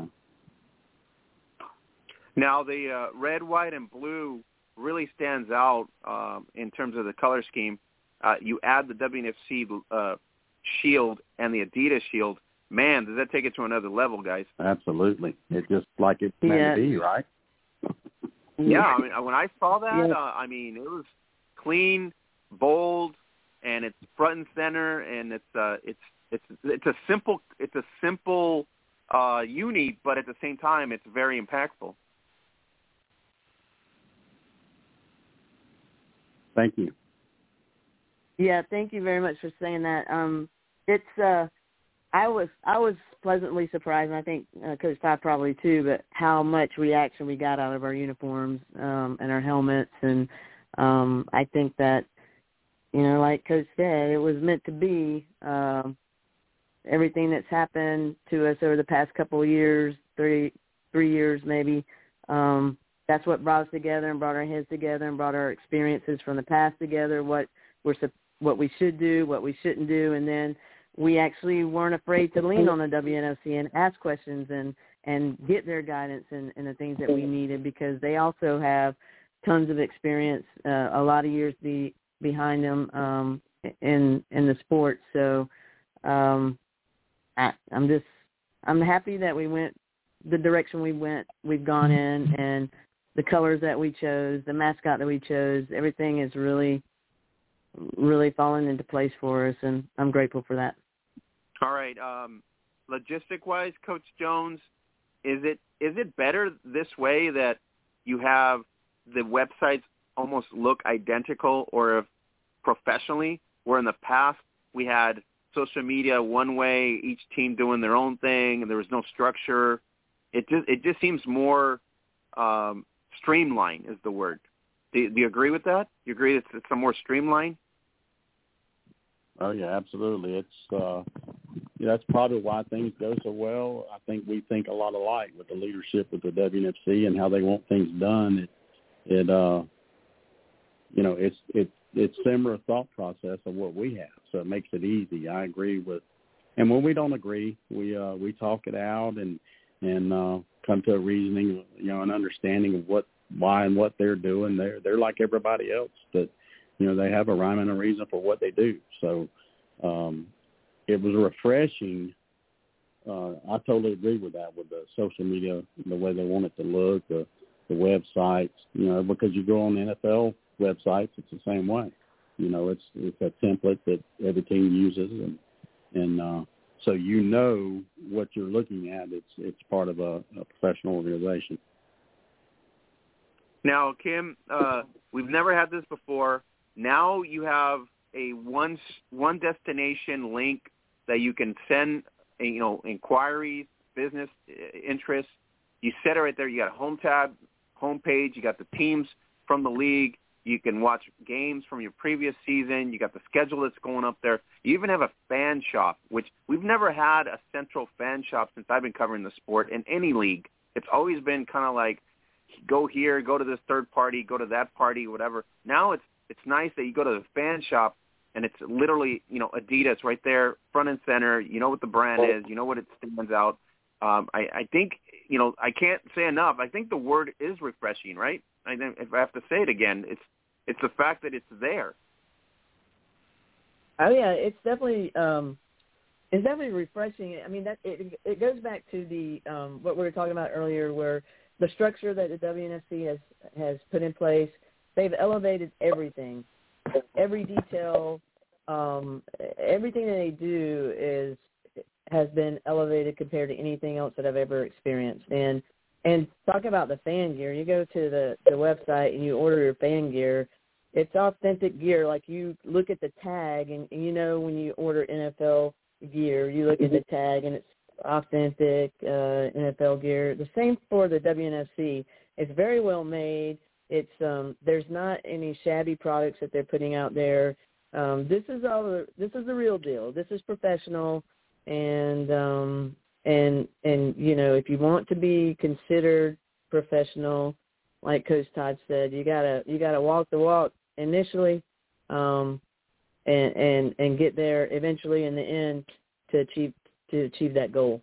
Now, the red, white, and blue really stands out in terms of the color scheme. You add the WNFC shield and the Adidas shield. Man, does that take it to another level, guys? Absolutely. It's just like it's meant to be, right? Yeah, I mean, when I saw that, I mean, it was clean, bold, and it's front and center, and it's a simple uni, but at the same time, it's very impactful. Thank you. Yeah, thank you very much for saying that. I was pleasantly surprised, and I think Coach Todd probably too, but how much reaction we got out of our uniforms and our helmets, and I think that, like Coach said, it was meant to be. Everything that's happened to us over the past couple of years, 3 years maybe, that's what brought us together and brought our heads together and brought our experiences from the past together, what we should do, what we shouldn't do, and then we actually weren't afraid to lean on the WNFC and ask questions and get their guidance and the things that we needed, because they also have tons of experience, a lot of years behind them in the sport. So I'm happy that we went the direction we've gone in, and the colors that we chose, the mascot that we chose, everything is really, really falling into place for us, and I'm grateful for that. All right. Logistic-wise, Coach Jones, is it better this way that you have the websites almost look identical, or if professionally, where in the past we had social media one way, each team doing their own thing, and there was no structure? It just seems more streamlined is the word. Do you agree with that? You agree it's a more streamlined? Oh yeah, absolutely. It's that's probably why things go so well. I think we think a lot alike with the leadership with the WNFC and how they want things done. It's similar thought process of what we have, so it makes it easy. I agree with, and when we don't agree, we talk it out and come to a reasoning, an understanding of why and what they're doing. They're like everybody else, that they have a rhyme and a reason for what they do. So it was refreshing. I totally agree with that, with the social media, the way they want it to look, the websites, because you go on the NFL websites, it's the same way. It's a template that every team uses, and so what you're looking at. It's part of a professional organization. Now, Kim, we've never had this before. Now you have a one destination link that you can send, inquiries, business interests. You set it right there. You got a home tab, home page. You got the teams from the league. You can watch games from your previous season. You got the schedule that's going up there. You even have a fan shop, which we've never had a central fan shop since I've been covering the sport in any league. It's always been kind of like, go here, go to this third party, go to that party, whatever. Now it's nice that you go to the fan shop and it's literally, Adidas right there, front and center. You know what the brand is. You know what it stands out. I think, I can't say enough. I think the word is refreshing, right? I think if I have to say it again, it's the fact that it's there. Oh yeah, it's definitely refreshing. I mean, that it goes back to the what we were talking about earlier, where the structure that the WNFC has put in place. They've elevated everything, every detail, everything that they do has been elevated compared to anything else that I've ever experienced. And talk about the fan gear. You go to the website and you order your fan gear. It's authentic gear. Like, you look at the tag, and when you order NFL gear, you look at the tag, and it's authentic NFL gear. The same for the WNFC. It's very well made. It's there's not any shabby products that they're putting out there. This is the real deal. This is professional, and you know, if you want to be considered professional, like Coach Todd said, you gotta walk the walk initially, and get there eventually in the end to achieve that goal.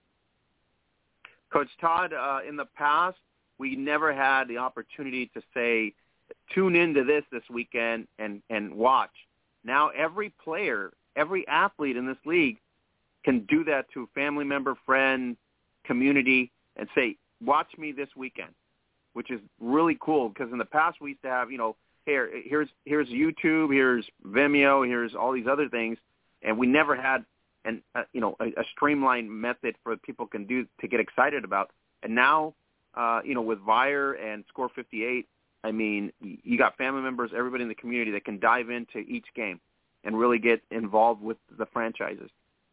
Coach Todd, in the past, we never had the opportunity to say, tune into this weekend and watch. Now every player, every athlete in this league can do that to a family member, friend, community, and say, watch me this weekend, which is really cool because in the past we used to have, you know, here's YouTube, here's Vimeo, here's all these other things, and we never had a streamlined method for people can do to get excited about. And now, with Vire and Score 58, I mean, you got family members, everybody in the community that can dive into each game and really get involved with the franchises.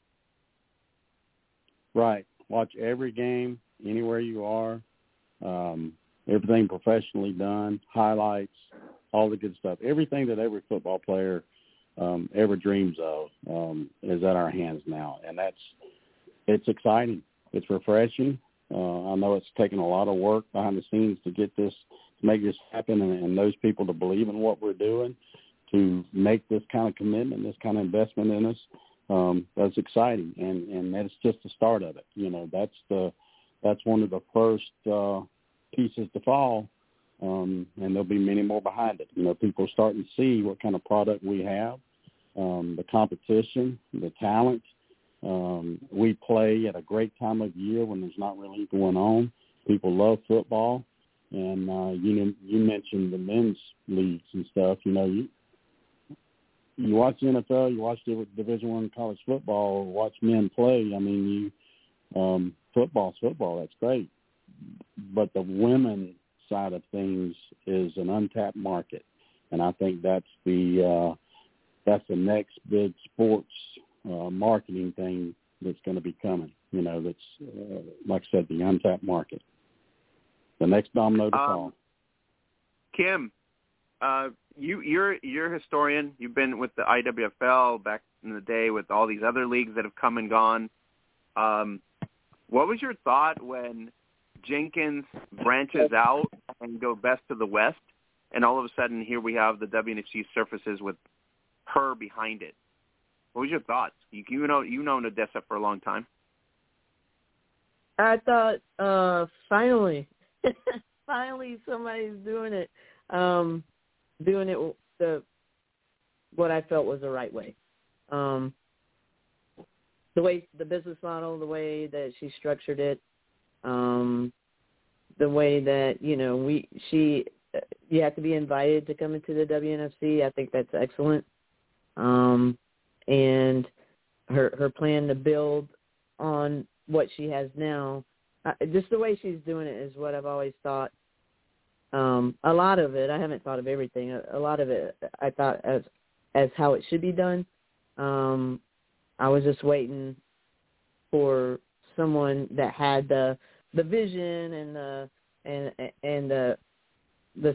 Right. Watch every game, anywhere you are. Everything professionally done, highlights, all the good stuff. Everything that every football player ever dreams of is at our hands now, and it's exciting. It's refreshing. I know it's taken a lot of work behind the scenes to get this, to make this happen, and those people to believe in what we're doing, to make this kind of commitment, this kind of investment in us. That's exciting, and that's just the start of it. You know, that's one of the first pieces to fall, and there'll be many more behind it. You know, people are starting to see what kind of product we have, the competition, the talent. We play at a great time of year when there's not really going on. People love football, and you mentioned the men's leagues and stuff. You know, you watch the NFL, you watch Division I college football, watch men play. I mean, football's football. That's great, but the women side of things is an untapped market, and I think that's the next big sports marketing thing that's going to be coming. You know, that's like I said, the untapped market. The next domino to fall. Kim, you're a historian. You've been with the IWFL back in the day with all these other leagues that have come and gone. What was your thought when Jenkins branches out and go best of the West, and all of a sudden here we have the WNFC surfaces with her behind it? What was your thoughts? You know Odessa for a long time. I thought finally somebody's doing it what I felt was the right way. The way the business model, the way that she structured it, the way that you have to be invited to come into the WNFC. I think that's excellent. And her plan to build on what she has now, just the way she's doing it is what I've always thought. A lot of it, I haven't thought of everything. A lot of it, I thought as how it should be done. I was just waiting for someone that had the vision and the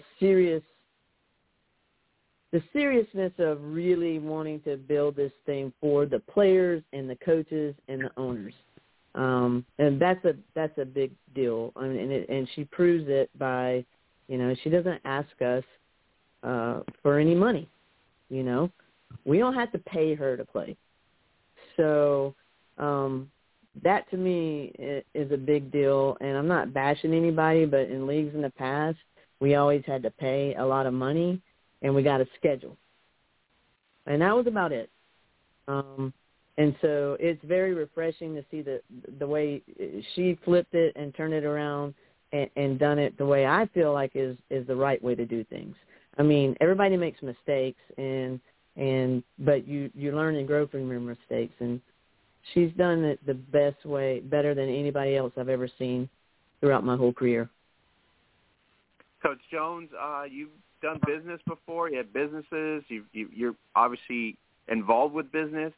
seriousness of really wanting to build this thing for the players and the coaches and the owners. And that's a big deal. I mean, and she proves it by, she doesn't ask us for any money. We don't have to pay her to play. So that to me is a big deal. And I'm not bashing anybody, but in leagues in the past, we always had to pay a lot of money, and we got a schedule. And that was about it. And so it's very refreshing to see the way she flipped it and turned it around and done it the way I feel like is the right way to do things. I mean, everybody makes mistakes, but you learn and grow from your mistakes. And she's done it the best way, better than anybody else I've ever seen throughout my whole career. Coach Jones, you've done business before. You have businesses. You're obviously involved with business.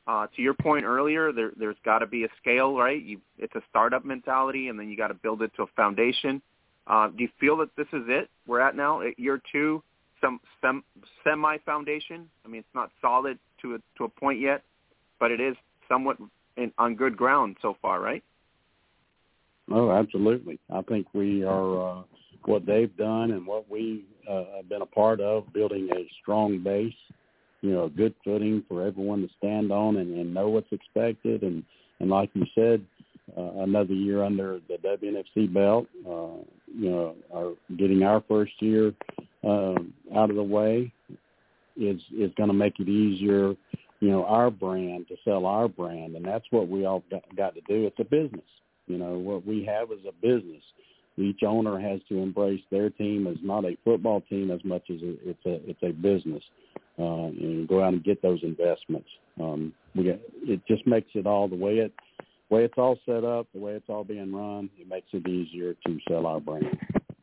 To your point earlier, there's got to be a scale, right? It's a startup mentality, and then you got to build it to a foundation. Do you feel that this is it? We're at now at year 2, some semi-foundation. I mean, it's not solid to a point yet, but it is somewhat on good ground so far, right? Oh, absolutely. I think we are what they've done and what we have been a part of, building a strong base, a good footing for everyone to stand on and know what's expected. And like you said, another year under the WNFC belt, getting our first year out of the way is going to make it easier, our brand, to sell our brand. And that's what we all got to do. It's a business. What we have is a business. Each owner has to embrace their team as not a football team as much as it's a business, and go out and get those investments. It just makes it all the way it's all set up, the way it's all being run. It makes it easier to sell our brand.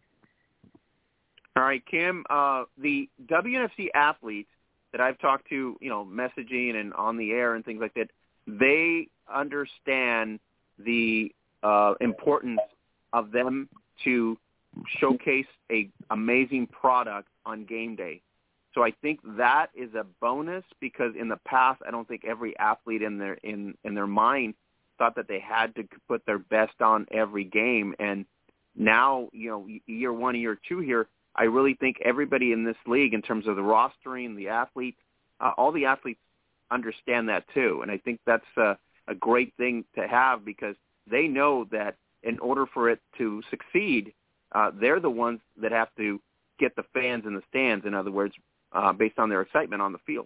All right, Kim. The WNFC athletes that I've talked to, messaging and on the air and things like that, they understand the importance of them to showcase a amazing product on game day. So I think that is a bonus, because in the past, I don't think every athlete in their mind thought that they had to put their best on every game. And now, year 1, year 2 here, I really think everybody in this league, in terms of the rostering, the athletes, all the athletes understand that too. And I think that's a great thing to have, because they know that in order for it to succeed, they're the ones that have to get the fans in the stands, in other words, based on their excitement on the field.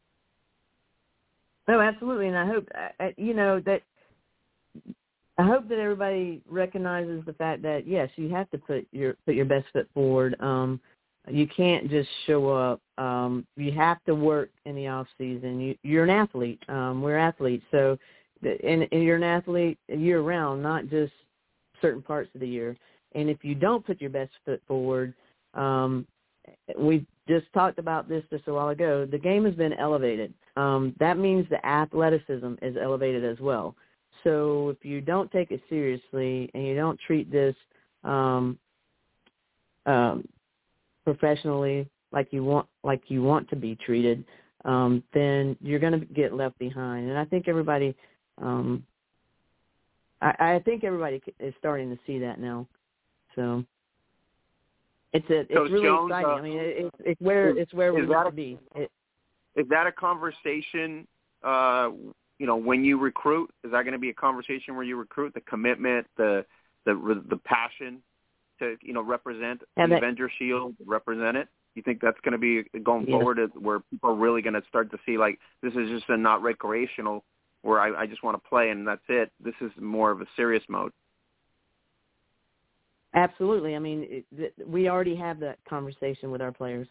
No, absolutely. And I hope, I hope that everybody recognizes the fact that, yes, you have to put your best foot forward. You can't just show up. You have to work in the off season. You're an athlete. We're athletes. So, and you're an athlete year round, not just certain parts of the year. And if you don't put your best foot forward, we just talked about this just a while ago, the game has been elevated. That means the athleticism is elevated as well. So if you don't take it seriously and you don't treat this professionally like you want to be treated, then you're going to get left behind. And I think everybody I think everybody is starting to see that now. So it's really Jones, exciting. I mean, it's where we want to be. Is that a conversation? When you recruit, is that going to be a conversation where you recruit, the commitment, the passion to represent the Avenger Shield, represent it? You think that's going to be going forward, where people are really going to start to see, like, this is just not recreational, where I just want to play and that's it. This is more of a serious mode. Absolutely. I mean, we already have that conversation with our players.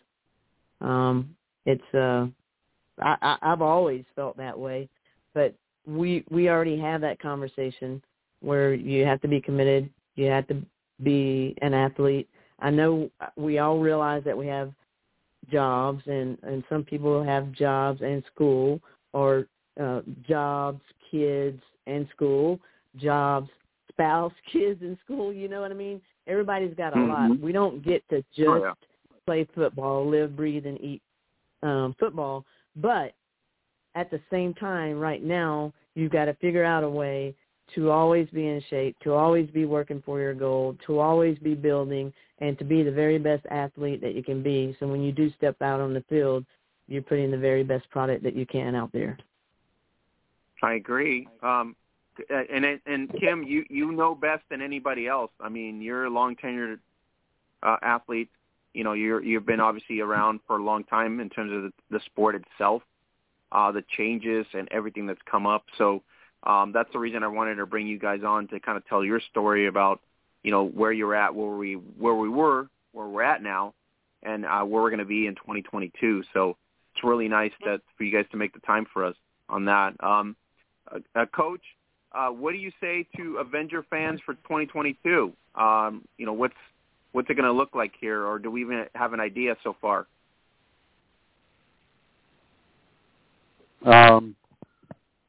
I've always felt that way, but we already have that conversation where you have to be committed. You have to be an athlete. I know we all realize that we have jobs, and some people have jobs and school, or jobs, kids, and school, jobs, spouse, kids, and school. You know what I mean? Everybody's got a lot. We don't get to just play football, live, breathe, and eat football. But at the same time, right now, you've got to figure out a way to always be in shape, to always be working for your goal, to always be building, and to be the very best athlete that you can be. So when you do step out on the field, you're putting the very best product that you can out there. I agree. And Kim, you know best than anybody else. I mean, you're a long tenured athlete. You've been obviously around for a long time in terms of the sport itself, the changes and everything that's come up. So that's the reason I wanted to bring you guys on, to kind of tell your story about where you're at, where we were, where we're at now, and where we're going to be in 2022. So it's really nice for you guys to make the time for us on that. Coach, what do you say to Avenger fans for 2022? What's it going to look like here, or do we even have an idea so far?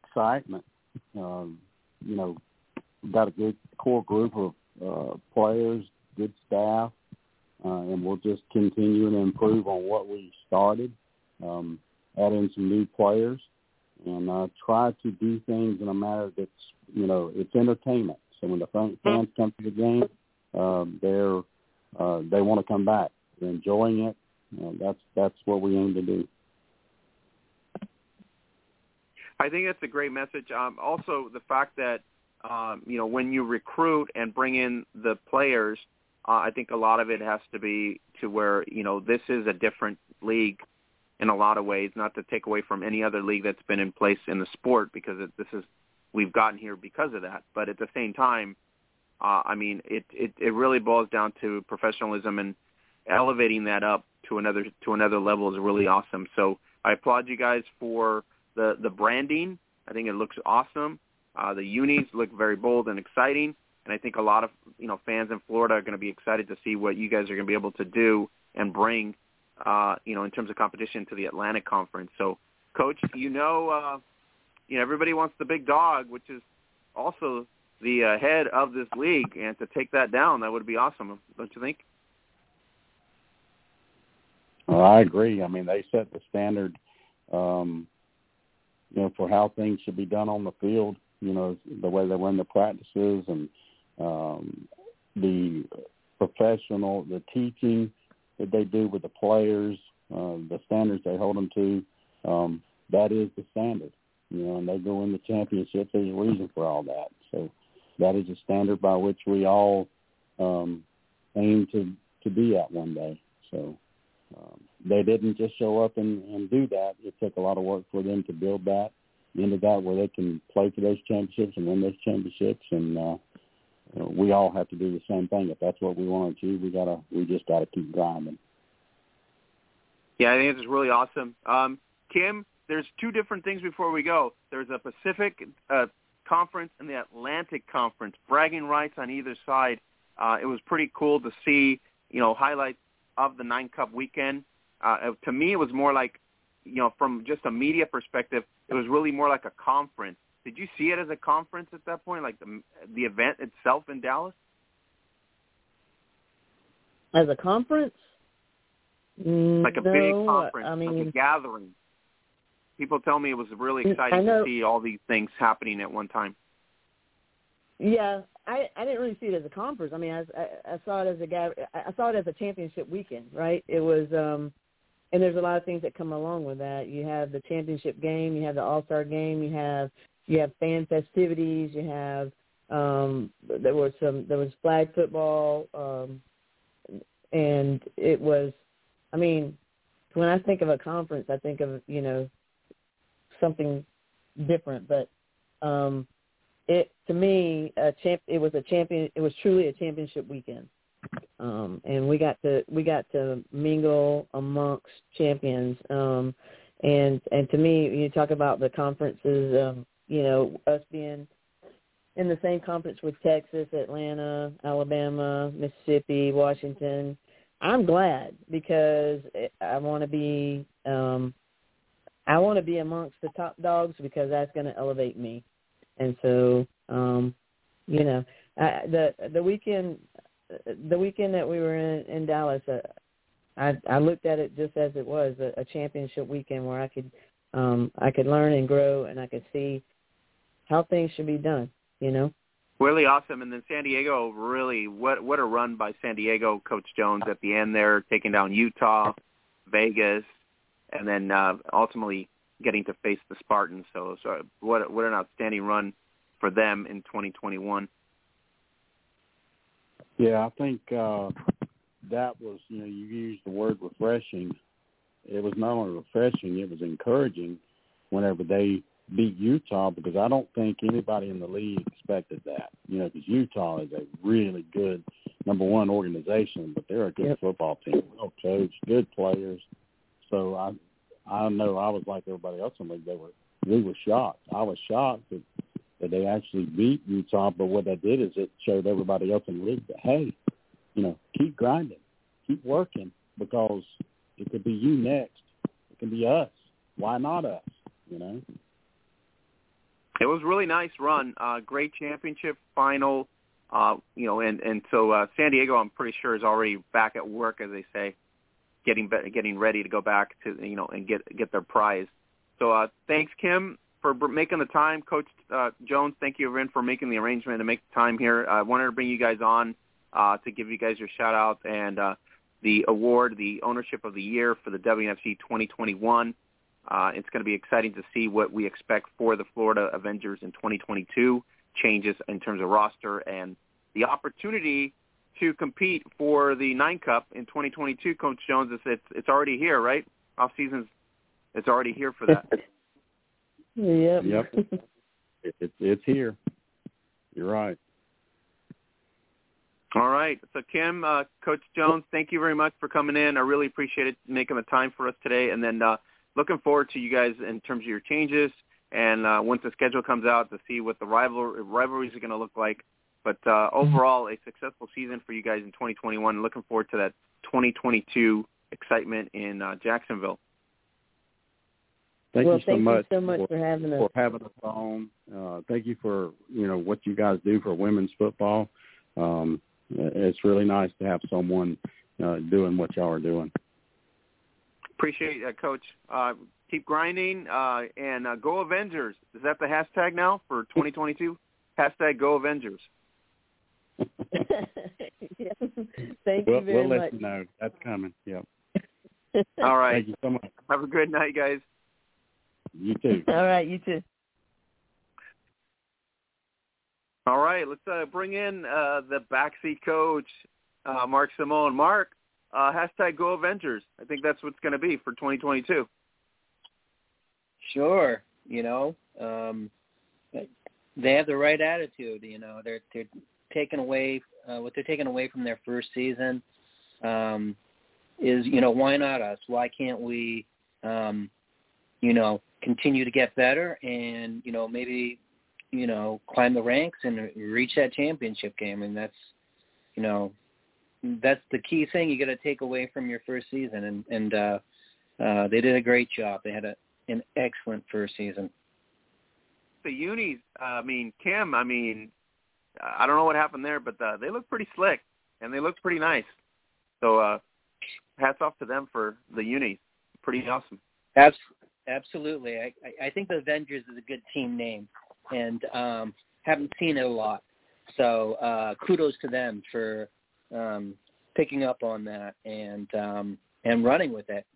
excitement. Got a good core group of players, good staff, and we'll just continue to improve on what we started, add in some new players, and try to do things in a manner that's, it's entertainment. So when the fans come to the game, they want to come back. They're enjoying it. That's what we aim to do. I think that's a great message. Also, the fact that, when you recruit and bring in the players, I think a lot of it has to be to where, this is a different league in a lot of ways, not to take away from any other league that's been in place in the sport, because we've gotten here because of that. But at the same time, it really boils down to professionalism, and elevating that up to another level is really awesome. So I applaud you guys for the branding. I think it looks awesome. The unis look very bold and exciting, and I think a lot of fans in Florida are going to be excited to see what you guys are going to be able to do and bring, in terms of competition to the Atlantic Conference. So, Coach, everybody wants the big dog, which is also the head of this league, and to take that down, that would be awesome, don't you think? Well, I agree. I mean, they set the standard, for how things should be done on the field. The way they run the practices and the the teaching that they do with the players, the standards they hold them to, that is the standard. And they go in the championship. There's a reason for all that. So that is a standard by which we all aim to be at one day. So they didn't just show up and do that. It took a lot of work for them to build that into that where they can play for those championships and win those championships. And we all have to do the same thing. If that's what we want to achieve, we just got to keep grinding. Yeah, I think it's really awesome. Kim, there's two different things before we go. There's a Pacific Conference and the Atlantic Conference, bragging rights on either side. It was pretty cool to see, highlights of the 9 Cup weekend. To me, it was more like, from just a media perspective, it was really more like a conference. Did you see it as a conference at that point, like the event itself in Dallas? As a conference? Like a big conference, I mean, like a gathering. People tell me it was really exciting to see all these things happening at one time. Yeah, I didn't really see it as a conference. I mean, I saw it as a championship weekend, right? It was, and there's a lot of things that come along with that. You have the championship game, you have the All-Star game, you have fan festivities, you have there was flag football, and it was, I mean, when I think of a conference, I think of something different, but to me, it was truly a championship weekend, and we got to mingle amongst champions, and to me, you talk about the conferences, us being in the same conference with Texas, Atlanta, Alabama, Mississippi, Washington. I'm glad because I want to be amongst the top dogs because that's going to elevate me. And so, the weekend that we were in Dallas, I looked at it just as it was a championship weekend where I could learn and grow, and I could see how things should be done. Really awesome. And then San Diego, really, what a run by San Diego, Coach Jones at the end there, taking down Utah, Vegas, and then ultimately getting to face the Spartans. So what an outstanding run for them in 2021. Yeah, I think that was, you used the word refreshing. It was not only refreshing, it was encouraging whenever they beat Utah, because I don't think anybody in the league expected that, because Utah is a really good number one organization, but they're a good football team, well coached, good players. So I know I was like everybody else in the league. We were shocked. I was shocked that they actually beat Utah, but what that did is it showed everybody else in the league that, hey, keep grinding, keep working, because it could be you next. It can be us. Why not us, It was a really nice run. Great championship final. And so San Diego, I'm pretty sure, is already back at work, as they say, getting ready to go back to and get their prize. So thanks, Kim, for making the time. Coach Jones, thank you again for making the arrangement to make the time here. I wanted to bring you guys on to give you guys your shout out and the award, the ownership of the year for the WNFC 2021. It's going to be exciting to see what we expect for the Florida Avengers in 2022, changes in terms of roster and the opportunity to compete for the 9 Cup in 2022. Coach Jones, it's already here, right? Off season's it's already here for that. Yep. It's here. You're right. All right. So, Kim, Coach Jones, thank you very much for coming in. I really appreciate it, making the time for us today. And then looking forward to you guys in terms of your changes and once the schedule comes out to see what the rivalries are going to look like. But overall, a successful season for you guys in 2021. Looking forward to that 2022 excitement in Jacksonville. Thank you so much for having us. For having us on. Thank you for what you guys do for women's football. It's really nice to have someone doing what y'all are doing. Appreciate it, Coach. Keep grinding and Go Avengers. Is that the hashtag now for 2022? Hashtag Go Avengers. Yeah. Thank you very much. We'll let you know. That's coming. Yep. All right. Thank you so much. Have a good night, guys. You too. All right, you too. All right, let's bring in the backseat coach, Mark Simone. Mark, hashtag Go Avengers. I think that's what's going to be for 2022. Sure. They have the right attitude. They're taking away what they're taking away from their first season is why not us? Why can't we continue to get better and maybe climb the ranks and reach that championship game? And that's the key thing you got to take away from your first season. And they did a great job. They had an excellent first season. The unis, Kim, I don't know what happened there, but they look pretty slick and they look pretty nice. So hats off to them for the unis. Pretty awesome. Absolutely. I think the Avengers is a good team name and haven't seen it a lot. So kudos to them for picking up on that and running with it.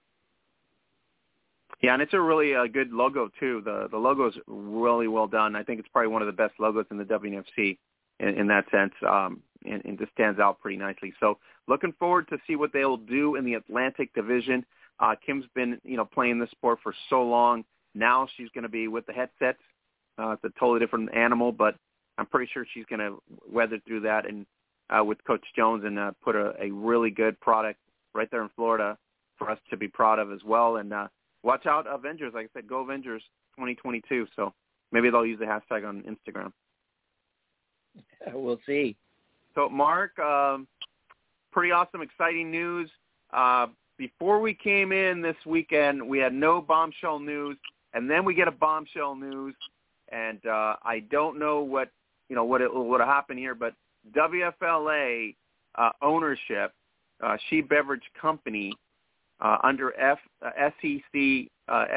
Yeah, and it's a really good logo, too. The logo is really well done. I think it's probably one of the best logos in the WNFC in that sense, and just stands out pretty nicely. So looking forward to see what they'll do in the Atlantic Division. Kim's been, playing this sport for so long. Now she's going to be with the headsets. It's a totally different animal, but I'm pretty sure she's going to weather through that and with Coach Jones and put a really good product right there in Florida for us to be proud of as well. And watch out, Avengers. Like I said, Go Avengers 2022. So maybe they'll use the hashtag on Instagram. We'll see. So, Mark, pretty awesome, exciting news. Before we came in this weekend, we had no bombshell news, and then we get a bombshell news, and I don't know what would happen here, but WFLA ownership, She Beverage Company, under SEC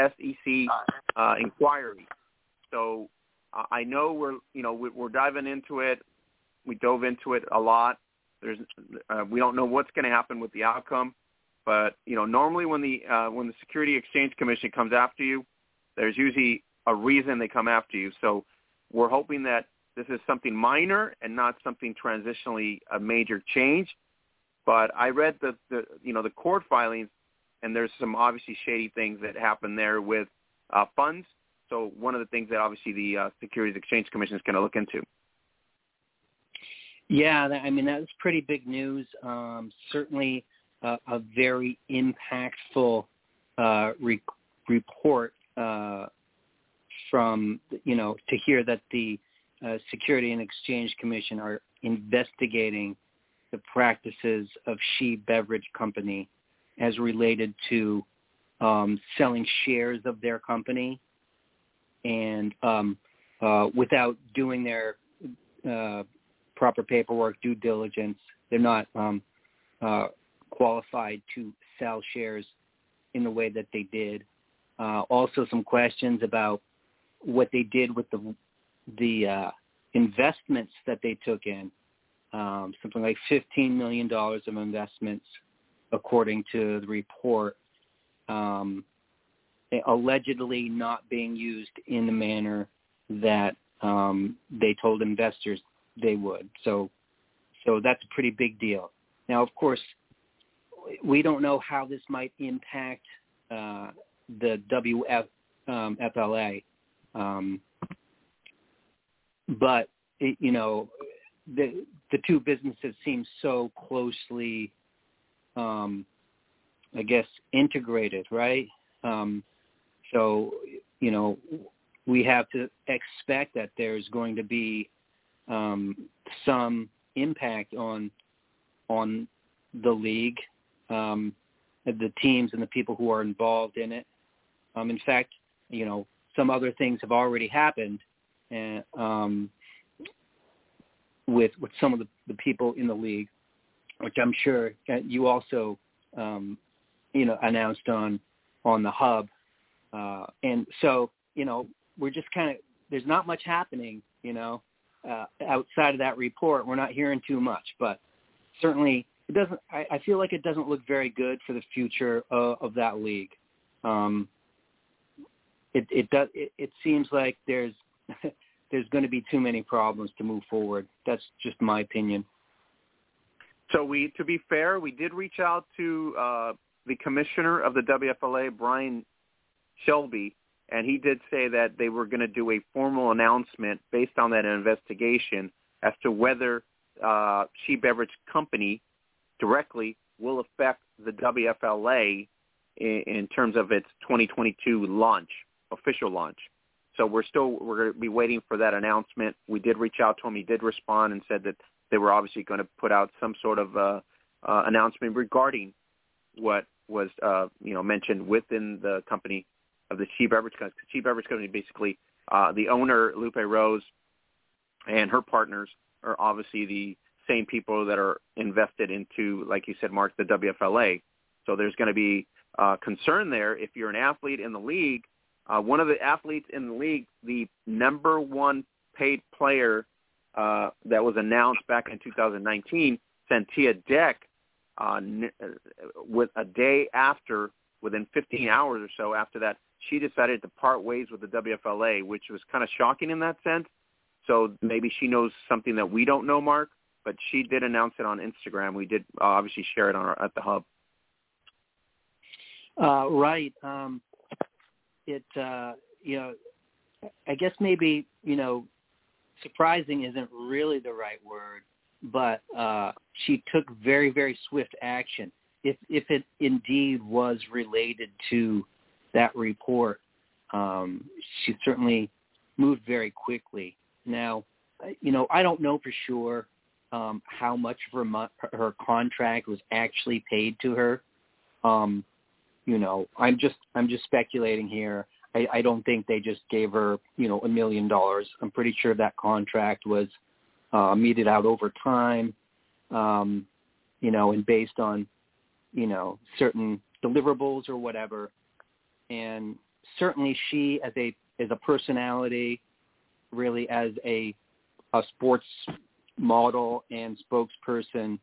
inquiry. So I know we're diving into it. We dove into it a lot. We don't know what's going to happen with the outcome. But normally when the Security Exchange Commission comes after you, there's usually a reason they come after you. So we're hoping that this is something minor and not something transitionally a major change. But I read the court filings, and there's some obviously shady things that happen there with funds. So one of the things that obviously the Securities Exchange Commission is going to look into. Yeah, that was pretty big news. Certainly. A very impactful report from, to hear that the Security and Exchange Commission are investigating the practices of She Beverage Company as related to selling shares of their company and without doing their proper paperwork, due diligence. They're not qualified to sell shares in the way that they did. Also, some questions about what they did with the investments that they took in. Something like $15 million of investments, according to the report, allegedly not being used in the manner that they told investors they would. So that's a pretty big deal. Now, of course, we don't know how this might impact the WFLA, but the two businesses seem so closely, I guess, integrated, right? So we have to expect that there's going to be some impact on the league, the teams and the people who are involved in it. In fact, some other things have already happened, and with some of the people in the league, which I'm sure you also announced on the hub, and so we're just kind of, there's not much happening outside of that report. We're not hearing too much, but certainly it doesn't. I feel like it doesn't look very good for the future of that league. It seems like there's going to be too many problems to move forward. That's just my opinion. So to be fair, we did reach out to the commissioner of the WFLA, Brian Shelby, and he did say that they were going to do a formal announcement based on that investigation as to whether She Beverage Company directly will affect the WFLA in terms of its 2022 launch, official launch. So we're going to be waiting for that announcement. We did reach out to him. He did respond and said that they were obviously going to put out some sort of announcement regarding what was mentioned within the company of the She Beverage Company. She Beverage Company, basically, the owner, Lupe Rose, and her partners are obviously the same people that are invested into, like you said, Mark, the WFLA. So there's going to be concern there if you're an athlete in the league. One of the athletes in the league, the number one paid player that was announced back in 2019, Santia Deck, with a day after, within 15 hours or so after that, she decided to part ways with the WFLA, which was kind of shocking in that sense. So maybe she knows something that we don't know, Mark, but she did announce it on Instagram. We did obviously share it at the hub. Right. I guess maybe, surprising isn't really the right word, but she took very, very swift action. If it indeed was related to that report, she certainly moved very quickly. Now, I don't know for sure how much of her contract was actually paid to her. I'm just speculating here. I don't think they just gave her, $1 million. I'm pretty sure that contract was meted out over time, and based on, certain deliverables or whatever. And certainly she, as a personality, really as a sports model and spokesperson,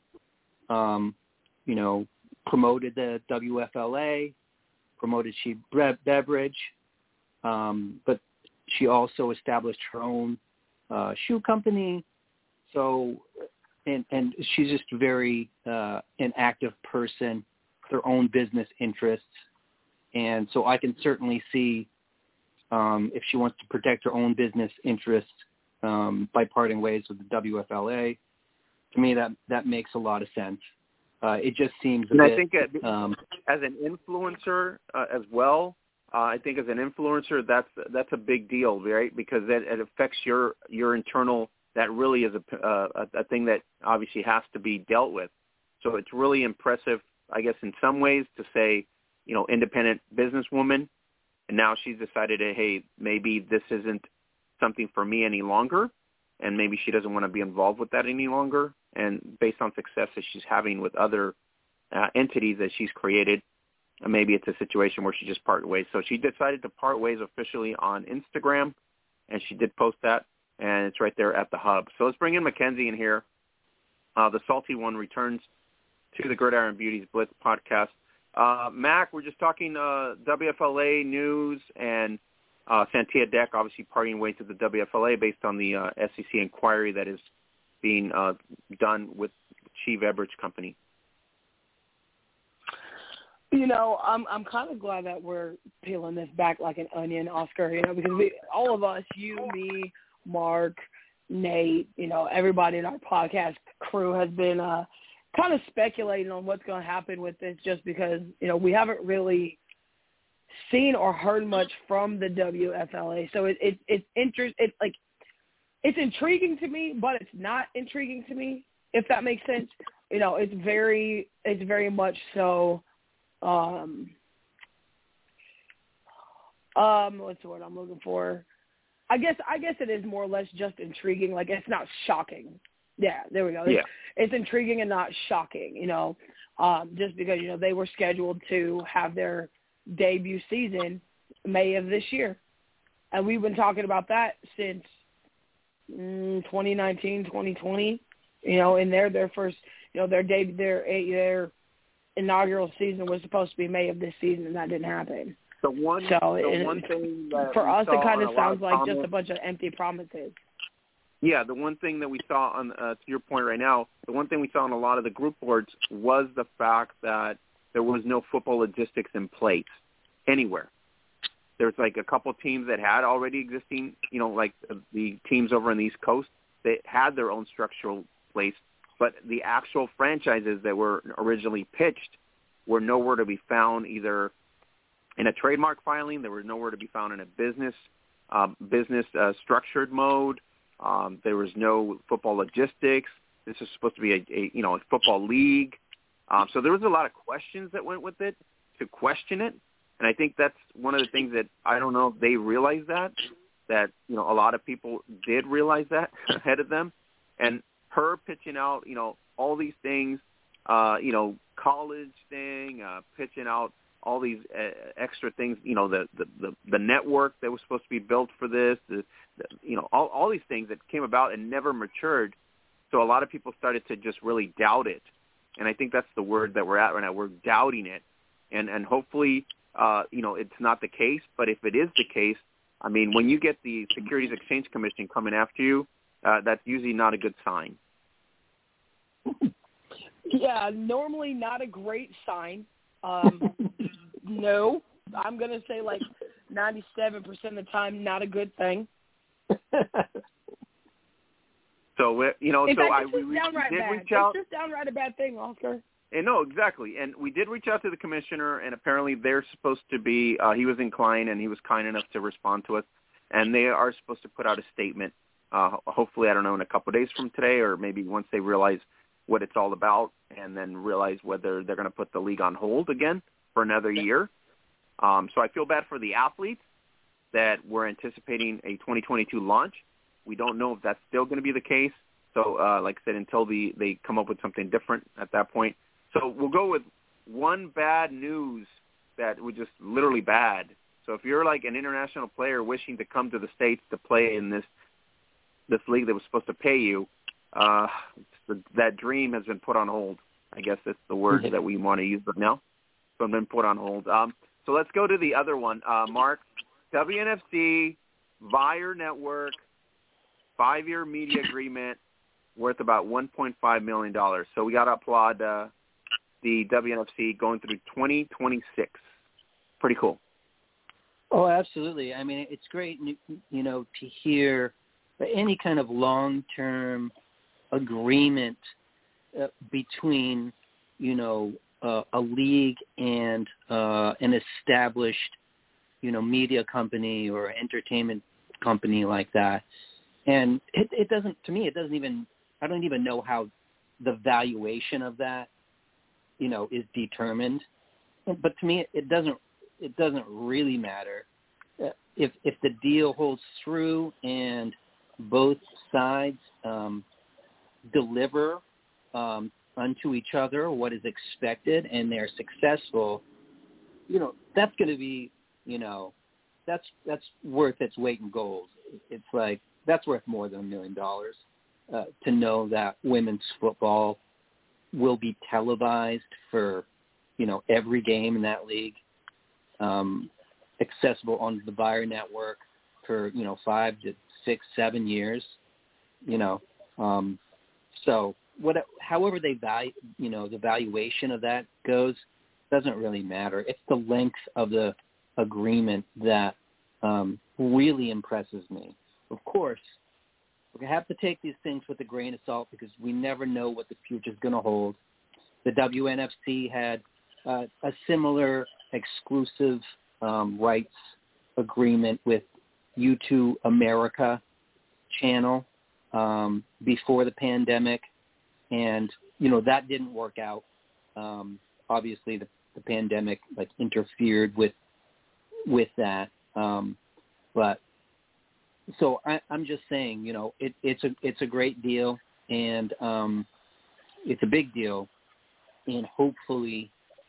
promoted the WFLA, promoted She Beverage, but she also established her own shoe company. So, and she's just very an active person, her own business interests. And so I can certainly see if she wants to protect her own business interests by parting ways with the WFLA. To me, that makes a lot of sense. It just seems a bit, I think as an influencer as well, I think as an influencer, that's a big deal, right? Because it affects your internal. That really is a thing that obviously has to be dealt with. So it's really impressive, I guess, in some ways to say, independent businesswoman, and now she's decided, hey, maybe this isn't something for me any longer, and maybe she doesn't want to be involved with that any longer. And based on success that she's having with other entities that she's created, maybe it's a situation where she just parted ways. So she decided to part ways officially on Instagram, and she did post that, and it's right there at the hub. So let's bring in Mackenzie in here. The Salty One returns to the Gridiron Beauties Blitz podcast. Mac, we're just talking WFLA news and Santia Deck obviously parting ways to the WFLA based on the SEC inquiry that is being done with Steve Ebert's company. You know, I'm kind of glad that we're peeling this back like an onion, Oscar, you know, because all of us, you, me, Mark, Nate, you know, everybody in our podcast crew has been kind of speculating on what's going to happen with this just because, you know, we haven't really seen or heard much from the WFLA. So it's intriguing to me, but it's not intriguing to me, if that makes sense. You know, it's very much so what's the word I'm looking for? I guess it is more or less just intriguing. Like, it's not shocking. Yeah, there we go. Yeah. It's intriguing and not shocking, you know, just because, you know, they were scheduled to have their debut season May of this year. And we've been talking about that since 2019, 2020, you know, in their first, you know, their inaugural season was supposed to be May of this season, and that didn't happen. The one thing that for us, it kind of sounds like comments, just a bunch of empty promises. Yeah, the one thing that we saw on to your point right now, the one thing we saw on a lot of the group boards was the fact that there was no football logistics in place anywhere. There's like a couple teams that had already existing, you know, like the teams over on the East Coast, they had their own structural place, but the actual franchises that were originally pitched were nowhere to be found either in a trademark filing. They were nowhere to be found in a business structured mode. There was no football logistics. This is supposed to be a football league. So there was a lot of questions that went with it to question it. And I think that's one of the things that I don't know if they realized that, you know, a lot of people did realize that ahead of them. And her pitching out, you know, all these things, you know, college thing, pitching out all these extra things, you know, the network that was supposed to be built for this, you know, all these things that came about and never matured. So a lot of people started to just really doubt it. And I think that's the word that we're at right now. We're doubting it. And hopefully, you know, it's not the case. But if it is the case, I mean, when you get the Securities Exchange Commission coming after you, that's usually not a good sign. Yeah, normally not a great sign. No, I'm going to say like 97% of the time, not a good thing. So, you know, in so fact, we reach out. It's just downright a bad thing, Oscar. And no, exactly. And we did reach out to the commissioner, and apparently they're supposed to be, he was inclined and he was kind enough to respond to us. And they are supposed to put out a statement, hopefully, I don't know, in a couple of days from today, or maybe once they realize what it's all about and then realize whether they're going to put the league on hold again for another year. So I feel bad for the athletes that we're anticipating a 2022 launch. We don't know if that's still going to be the case. So, like I said, until they come up with something different at that point. So we'll go with one bad news that was just literally bad. So if you're like an international player wishing to come to the States to play in this league that was supposed to pay you, that dream has been put on hold. I guess that's the word that we want to use right now. So it's been put on hold. So let's go to the other one. Mark, WNFC, Vire Network, 5-year media agreement worth about $1.5 million. So we got to applaud the WNFC going through 2026. Pretty cool. Oh, absolutely. I mean, it's great, you know, to hear any kind of long-term agreement between, you know, a league and an established, you know, media company or entertainment company like that. And it doesn't, to me, I don't even know how the valuation of that, you know, is determined. But to me, it doesn't really matter. if the deal holds through and both sides deliver unto each other what is expected and they're successful, that's going to be, that's worth its weight in gold. It's like that's worth more than $1 million to know that women's football will be televised for, every game in that league, accessible on the Vire network for, 5 to 6, 7 years, so however they value, the valuation of that goes doesn't really matter. It's the length of the agreement that really impresses me. Of course, we have to take these things with a grain of salt because we never know what the future is going to hold. The WNFC had a similar exclusive rights agreement with U2 America channel before the pandemic, and that didn't work out. Obviously, the pandemic interfered with that, but so I'm just saying, it's a great deal, and it's a big deal, and hopefully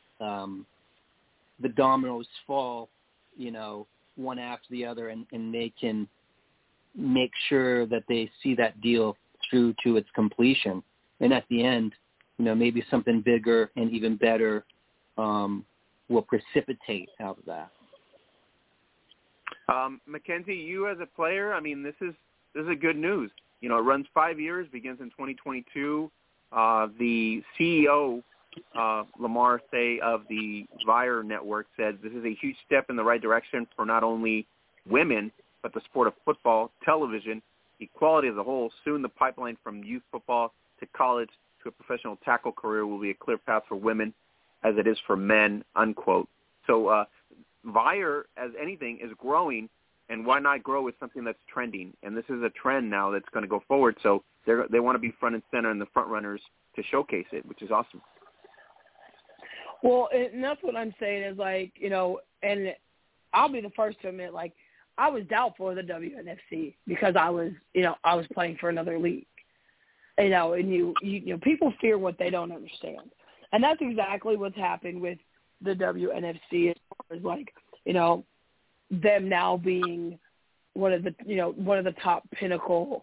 the dominoes fall, one after the other, and they can make sure that they see that deal through to its completion. And at the end, maybe something bigger and even better will precipitate out of that. Mackenzie, you as a player, this is a good news. It runs 5 years, begins in 2022. The CEO, Lamar Say of the Vire Network, said this is a huge step in the right direction for not only women, but the sport of football, television, equality as a whole. Soon the pipeline from youth football to college to a professional tackle career will be a clear path for women as it is for men, unquote. So Vire, as anything, is growing, and why not grow with something that's trending? And this is a trend now that's going to go forward, so they want to be front and center and the front runners to showcase it, which is awesome. Well, and that's what I'm saying is and I'll be the first to admit, I was doubtful of the WNFC because I was playing for another league. And people fear what they don't understand. And that's exactly what's happened with the WNFC as far as them now being one of the top pinnacle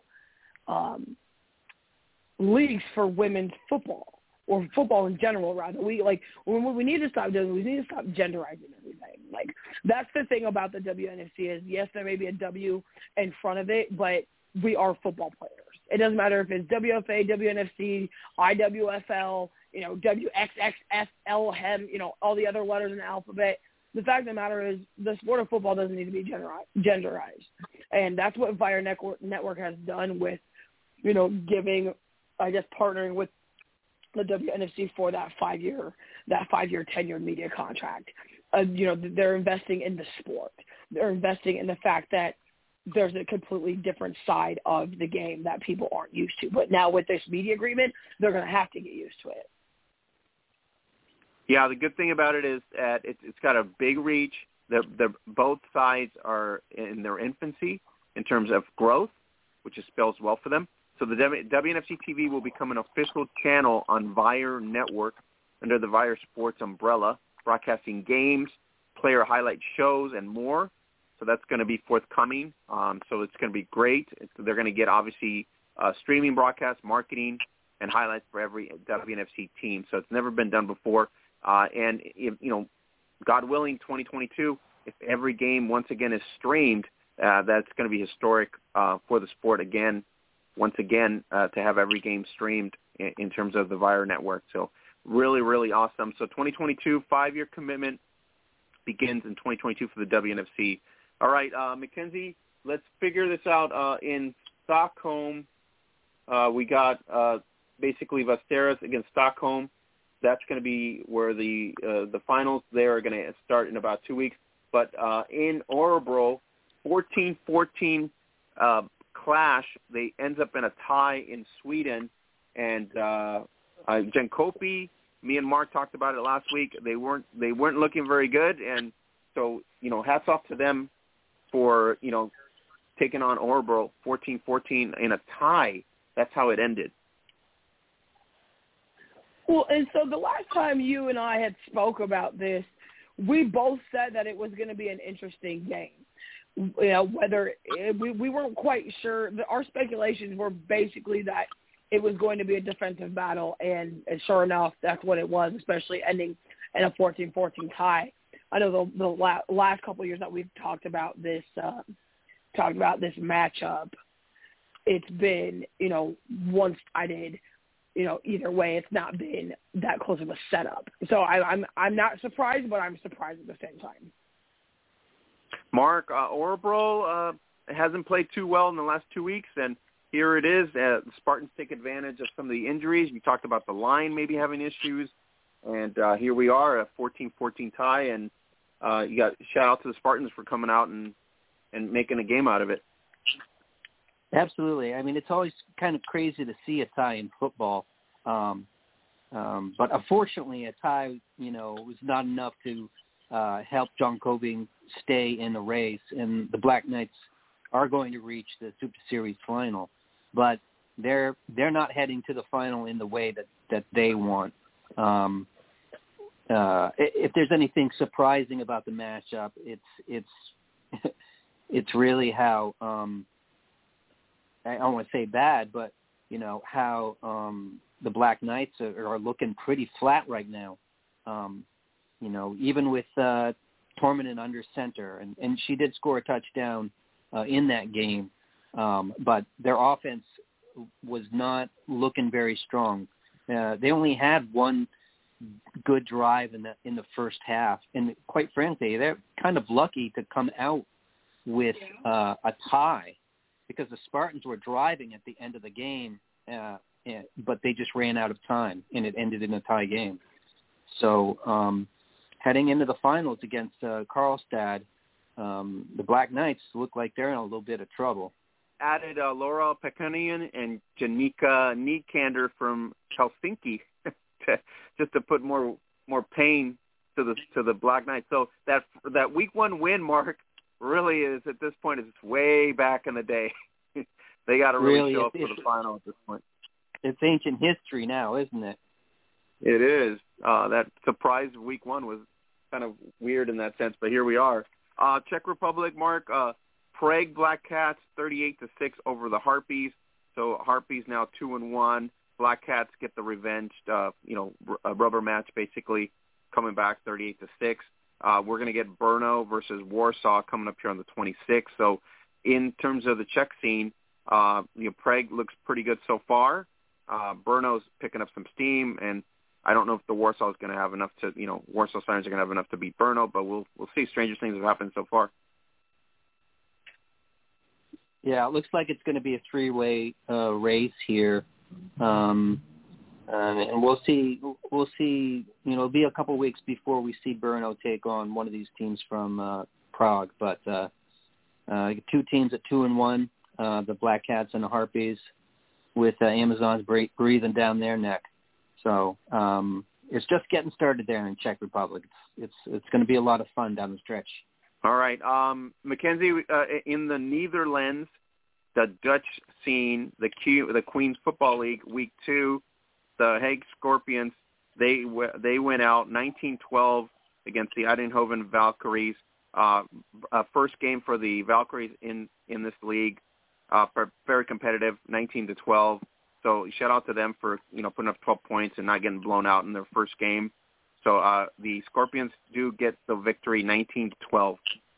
leagues for women's football, or football in general, rather. What we need to stop doing, we need to stop genderizing everything. That's the thing about the WNFC is, yes, there may be a W in front of it, but we are football players. It doesn't matter if it's WFA, WNFC, IWFL, WXXFL, HEM, all the other letters in the alphabet. The fact of the matter is the sport of football doesn't need to be genderized. And that's what Vire Network has done with, giving, partnering with the WNFC for that 5-year tenured media contract. They're investing in the sport. They're investing in the fact that there's a completely different side of the game that people aren't used to. But now with this media agreement, they're going to have to get used to it. Yeah, the good thing about it is that it's got a big reach. Both sides are in their infancy in terms of growth, which spells well for them. So the WNFC TV will become an official channel on Vire Network under the Vire Sports umbrella, broadcasting games, player highlight shows, and more. So that's going to be forthcoming. So it's going to be great. They're going to get, obviously, streaming broadcast, marketing, and highlights for every WNFC team. So it's never been done before. And, God willing, 2022, if every game once again is streamed, that's going to be historic for the sport once again, to have every game streamed in terms of the Vire Network. So really, really awesome. So 2022, 5-year commitment begins in 2022 for the WNFC. All right, Mackenzie, let's figure this out. In Stockholm, we got basically Västerås against Stockholm. That's going to be where the finals there are going to start in about 2 weeks. But in Örebro, 14-14 clash. They ends up in a tie in Sweden. And Jönköping, me and Mark talked about it last week. They weren't looking very good. And so, hats off to them for, taking on Orebro 14-14 in a tie. That's how it ended. Well, and so the last time you and I had spoke about this, we both said that it was going to be an interesting game. Whether we weren't quite sure. Our speculations were basically that it was going to be a defensive battle, and sure enough, that's what it was, especially ending in a 14-14 tie. I know the last couple of years that we've talked about this matchup, it's been, one-sided. Either way, it's not been that close of a setup. So I'm not surprised, but I'm surprised at the same time. Mark, Orebro hasn't played too well in the last 2 weeks, and here it is. The Spartans take advantage of some of the injuries. We talked about the line maybe having issues, and here we are, a 14-14 tie, and you got shout out to the Spartans for coming out and making a game out of it. Absolutely. I mean, it's always kind of crazy to see a tie in football, but unfortunately, a tie, was not enough to help John Coving stay in the race, and the Black Knights are going to reach the Super Series final, but they're not heading to the final in the way that they want. If there's anything surprising about the matchup, it's really how I don't want to say bad, but how the Black Knights are looking pretty flat right now. Even with Torminen under center, and she did score a touchdown in that game, but their offense was not looking very strong. They only had one good drive in the first half, and quite frankly, they're kind of lucky to come out with a tie, because the Spartans were driving at the end of the game, but they just ran out of time, and it ended in a tie game. So heading into the finals against Karlstad, the Black Knights look like they're in a little bit of trouble. Added Laura Pekunian and Janika Niekander from Helsinki just to put more pain to the Black Knights. So that week one win, Mark, really is at this point, it's way back in the day. They got to really show up for the final at this point. It's ancient history now, isn't it? It is. That surprise week one was kind of weird in that sense, but here we are. Czech Republic, Mark, Prague Black Cats 38-6 over the Harpies. So Harpies now 2-1. Black Cats get the revenge, a rubber match basically, coming back 38-6. We're going to get Brno versus Warsaw coming up here on the 26th. So in terms of the Czech scene, Prague looks pretty good so far. Brno's picking up some steam, and I don't know if the Warsaw is going to have enough to, Warsaw Sirens are going to have enough to beat Brno, but we'll see. Stranger things have happened so far. Yeah, it looks like it's going to be a three-way race here. And we'll see. It'll be a couple weeks before we see Brno take on one of these teams from Prague. But two teams at 2-1, the Black Cats and the Harpies, with Amazons breathing down their neck. So it's just getting started there in Czech Republic. It's going to be a lot of fun down the stretch. All right, Mackenzie, in the Netherlands, the Dutch scene, the Queen's Football League, Week 2, the Hague Scorpions, they went out 19-12 against the Eindhoven Valkyries. First game for the Valkyries in this league, very competitive, 19-12. So shout out to them for putting up 12 points and not getting blown out in their first game. So the Scorpions do get the victory, 19-12.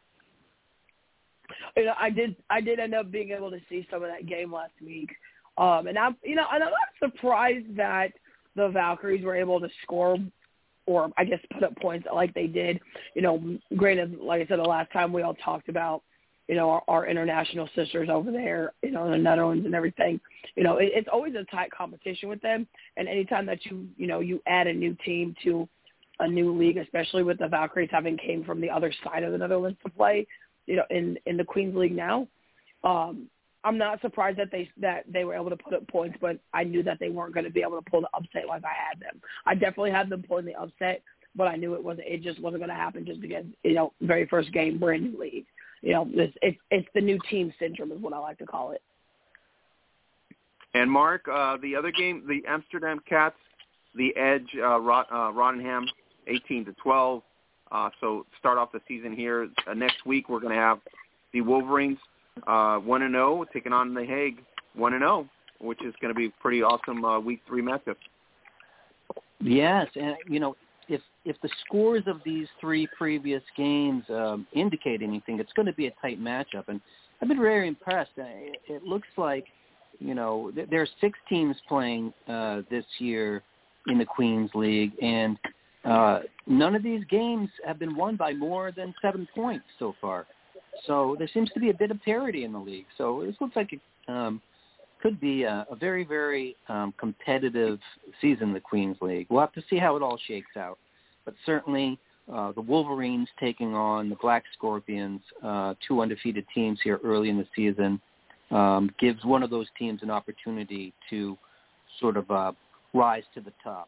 I did end up being able to see some of that game last week, and I'm not surprised that the Valkyries were able to score, or I guess put up points like they did. Granted, like I said, the last time we all talked about our international sisters over there, in the Netherlands and everything. It's always a tight competition with them, and anytime that you add a new team to a new league, especially with the Valkyries having came from the other side of the Netherlands to play, in the Queen's League now, I'm not surprised that they were able to put up points, but I knew that they weren't going to be able to pull the upset like I had them. I definitely had them pulling the upset, but I knew it just wasn't going to happen just against very first game, brand new league. it's the new team syndrome is what I like to call it. And Mark, the other game, the Amsterdam Cats, the Edge, Rotherham, 18-12. So start off the season here. Next week we're going to have the Wolverines 1-0 taking on The Hague 1-0, which is going to be a pretty awesome week 3 matchup. Yes, and if the scores of these 3 previous games indicate anything, it's going to be a tight matchup. And I've been very impressed. It looks like there are 6 teams playing this year in the Queens League, and none of these games have been won by more than 7 points so far. So there seems to be a bit of parity in the league. So this looks like it could be a very, very competitive season in the Queens League. We'll have to see how it all shakes out. But certainly the Wolverines taking on the Black Scorpions, 2 undefeated teams here early in the season, gives one of those teams an opportunity to sort of rise to the top.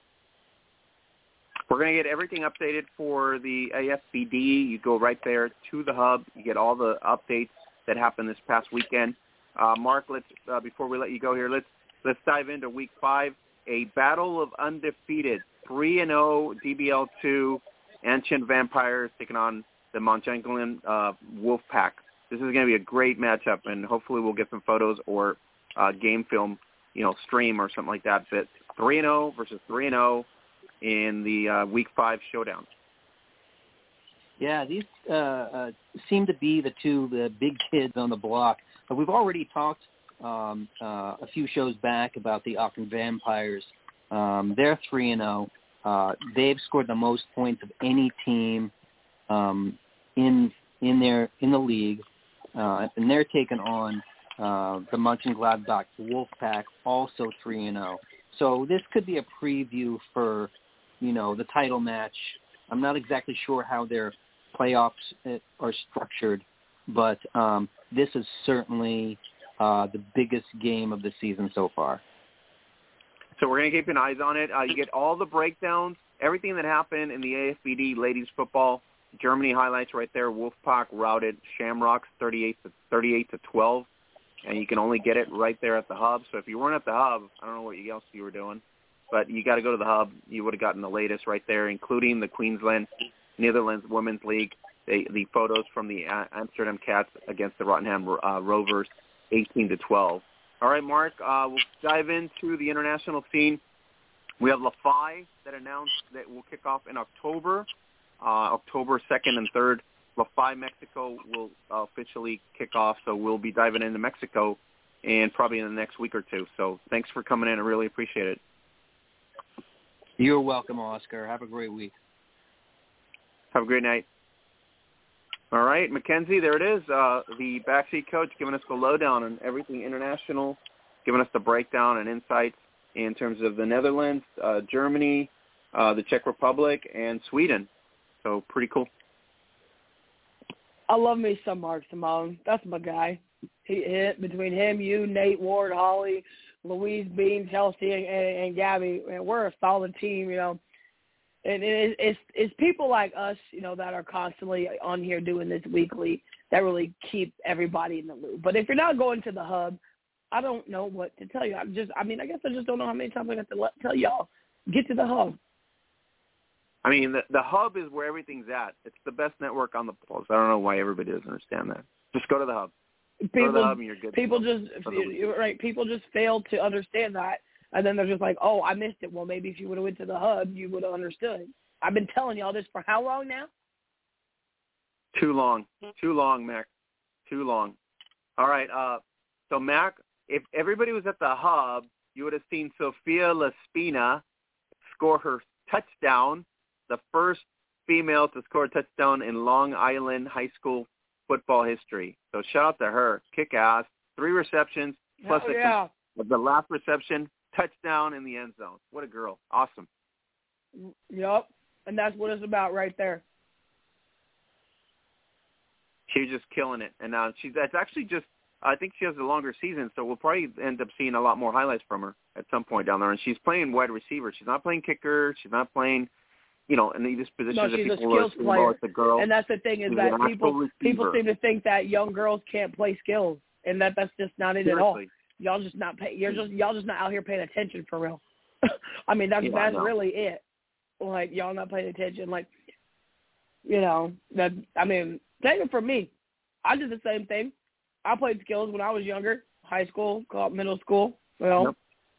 We're going to get everything updated for the AFBD. You go right there to the hub. You get all the updates that happened this past weekend. Mark, let's before we let you go here, let's dive into Week 5. A battle of undefeated 3-0 DBL2 Ancient Vampires taking on the Montjangling Wolfpack. This is going to be a great matchup, and hopefully we'll get some photos or game film, stream or something like that. But 3-0 versus 3-0 in the Week 5 showdown. Yeah, these seem to be the big kids on the block. But we've already talked a few shows back about the Auckland Vampires. They're 3-0. They've scored the most points of any team in the league, and they're taking on the Mönchengladbach Wolfpack, also 3-0. So this could be a preview for the title match. I'm not exactly sure how their playoffs are structured, but this is certainly the biggest game of the season so far. So we're going to keep an eye on it. You get all the breakdowns, everything that happened in the AFBD ladies football. Germany highlights right there. Wolfpack routed Shamrocks 38-12, and you can only get it right there at the hub. So if you weren't at the hub, I don't know what else you were doing, but you got to go to the hub. You would have gotten the latest right there, including the Queensland Netherlands Women's League, the photos from the Amsterdam Cats against the Rotherham Rovers, 18-12. All right, Mark, we'll dive into the international scene. We have LaFi that announced that will kick off in October 2nd and 3rd. LaFi Mexico will officially kick off, so we'll be diving into Mexico and probably in the next week or two. So thanks for coming in. I really appreciate it. You're welcome, Oscar. Have a great week. Have a great night. All right, Mackenzie, there it is. The backseat coach giving us the lowdown on everything international, giving us the breakdown and insights in terms of the Netherlands, Germany, the Czech Republic, and Sweden. So pretty cool. I love me some Mark Simone. That's my guy. Between him, you, Nate Ward, Holly, Louise Bean, Chelsea, and Gabby, man, we're a solid team, And it's people like us, that are constantly on here doing this weekly that really keep everybody in the loop. But if you're not going to the hub, I don't know what to tell you. I guess I just don't know how many times I have to tell y'all, get to the hub. I mean, the hub is where everything's at. It's the best network on the pulse. I don't know why everybody doesn't understand that. Just go to the hub. Go to the hub and you're good. People just fail to understand that, and then they're just like, oh, I missed it. Well, maybe if you would have went to the hub, you would have understood. I've been telling y'all this for how long now? Too long, Mac. Too long. All right. So, Mac, if everybody was at the hub, you would have seen Sofia Laspina score her touchdown, the first female to score a touchdown in Long Island high school football history. So shout out to her. Kick ass. 3 receptions, plus the last reception, touchdown in the end zone. What a girl. Awesome. Yep. And that's what it's about right there. She was just killing it. And that's actually just, I think she has a longer season, so we'll probably end up seeing a lot more highlights from her at some point down there. And she's playing wide receiver. She's not playing kicker. She's not playing in these positions No, that she's a people are skills saying, player. it's a girl. And that's the thing is She's that an people actual seem to think that young girls can't play skills, and that's just not it at all. Y'all just not y'all just not out here paying attention for real. I mean, that's really it. Like, y'all not paying attention. Like, take it from me. I did the same thing. I played skills when I was younger, high school, middle school. Yep.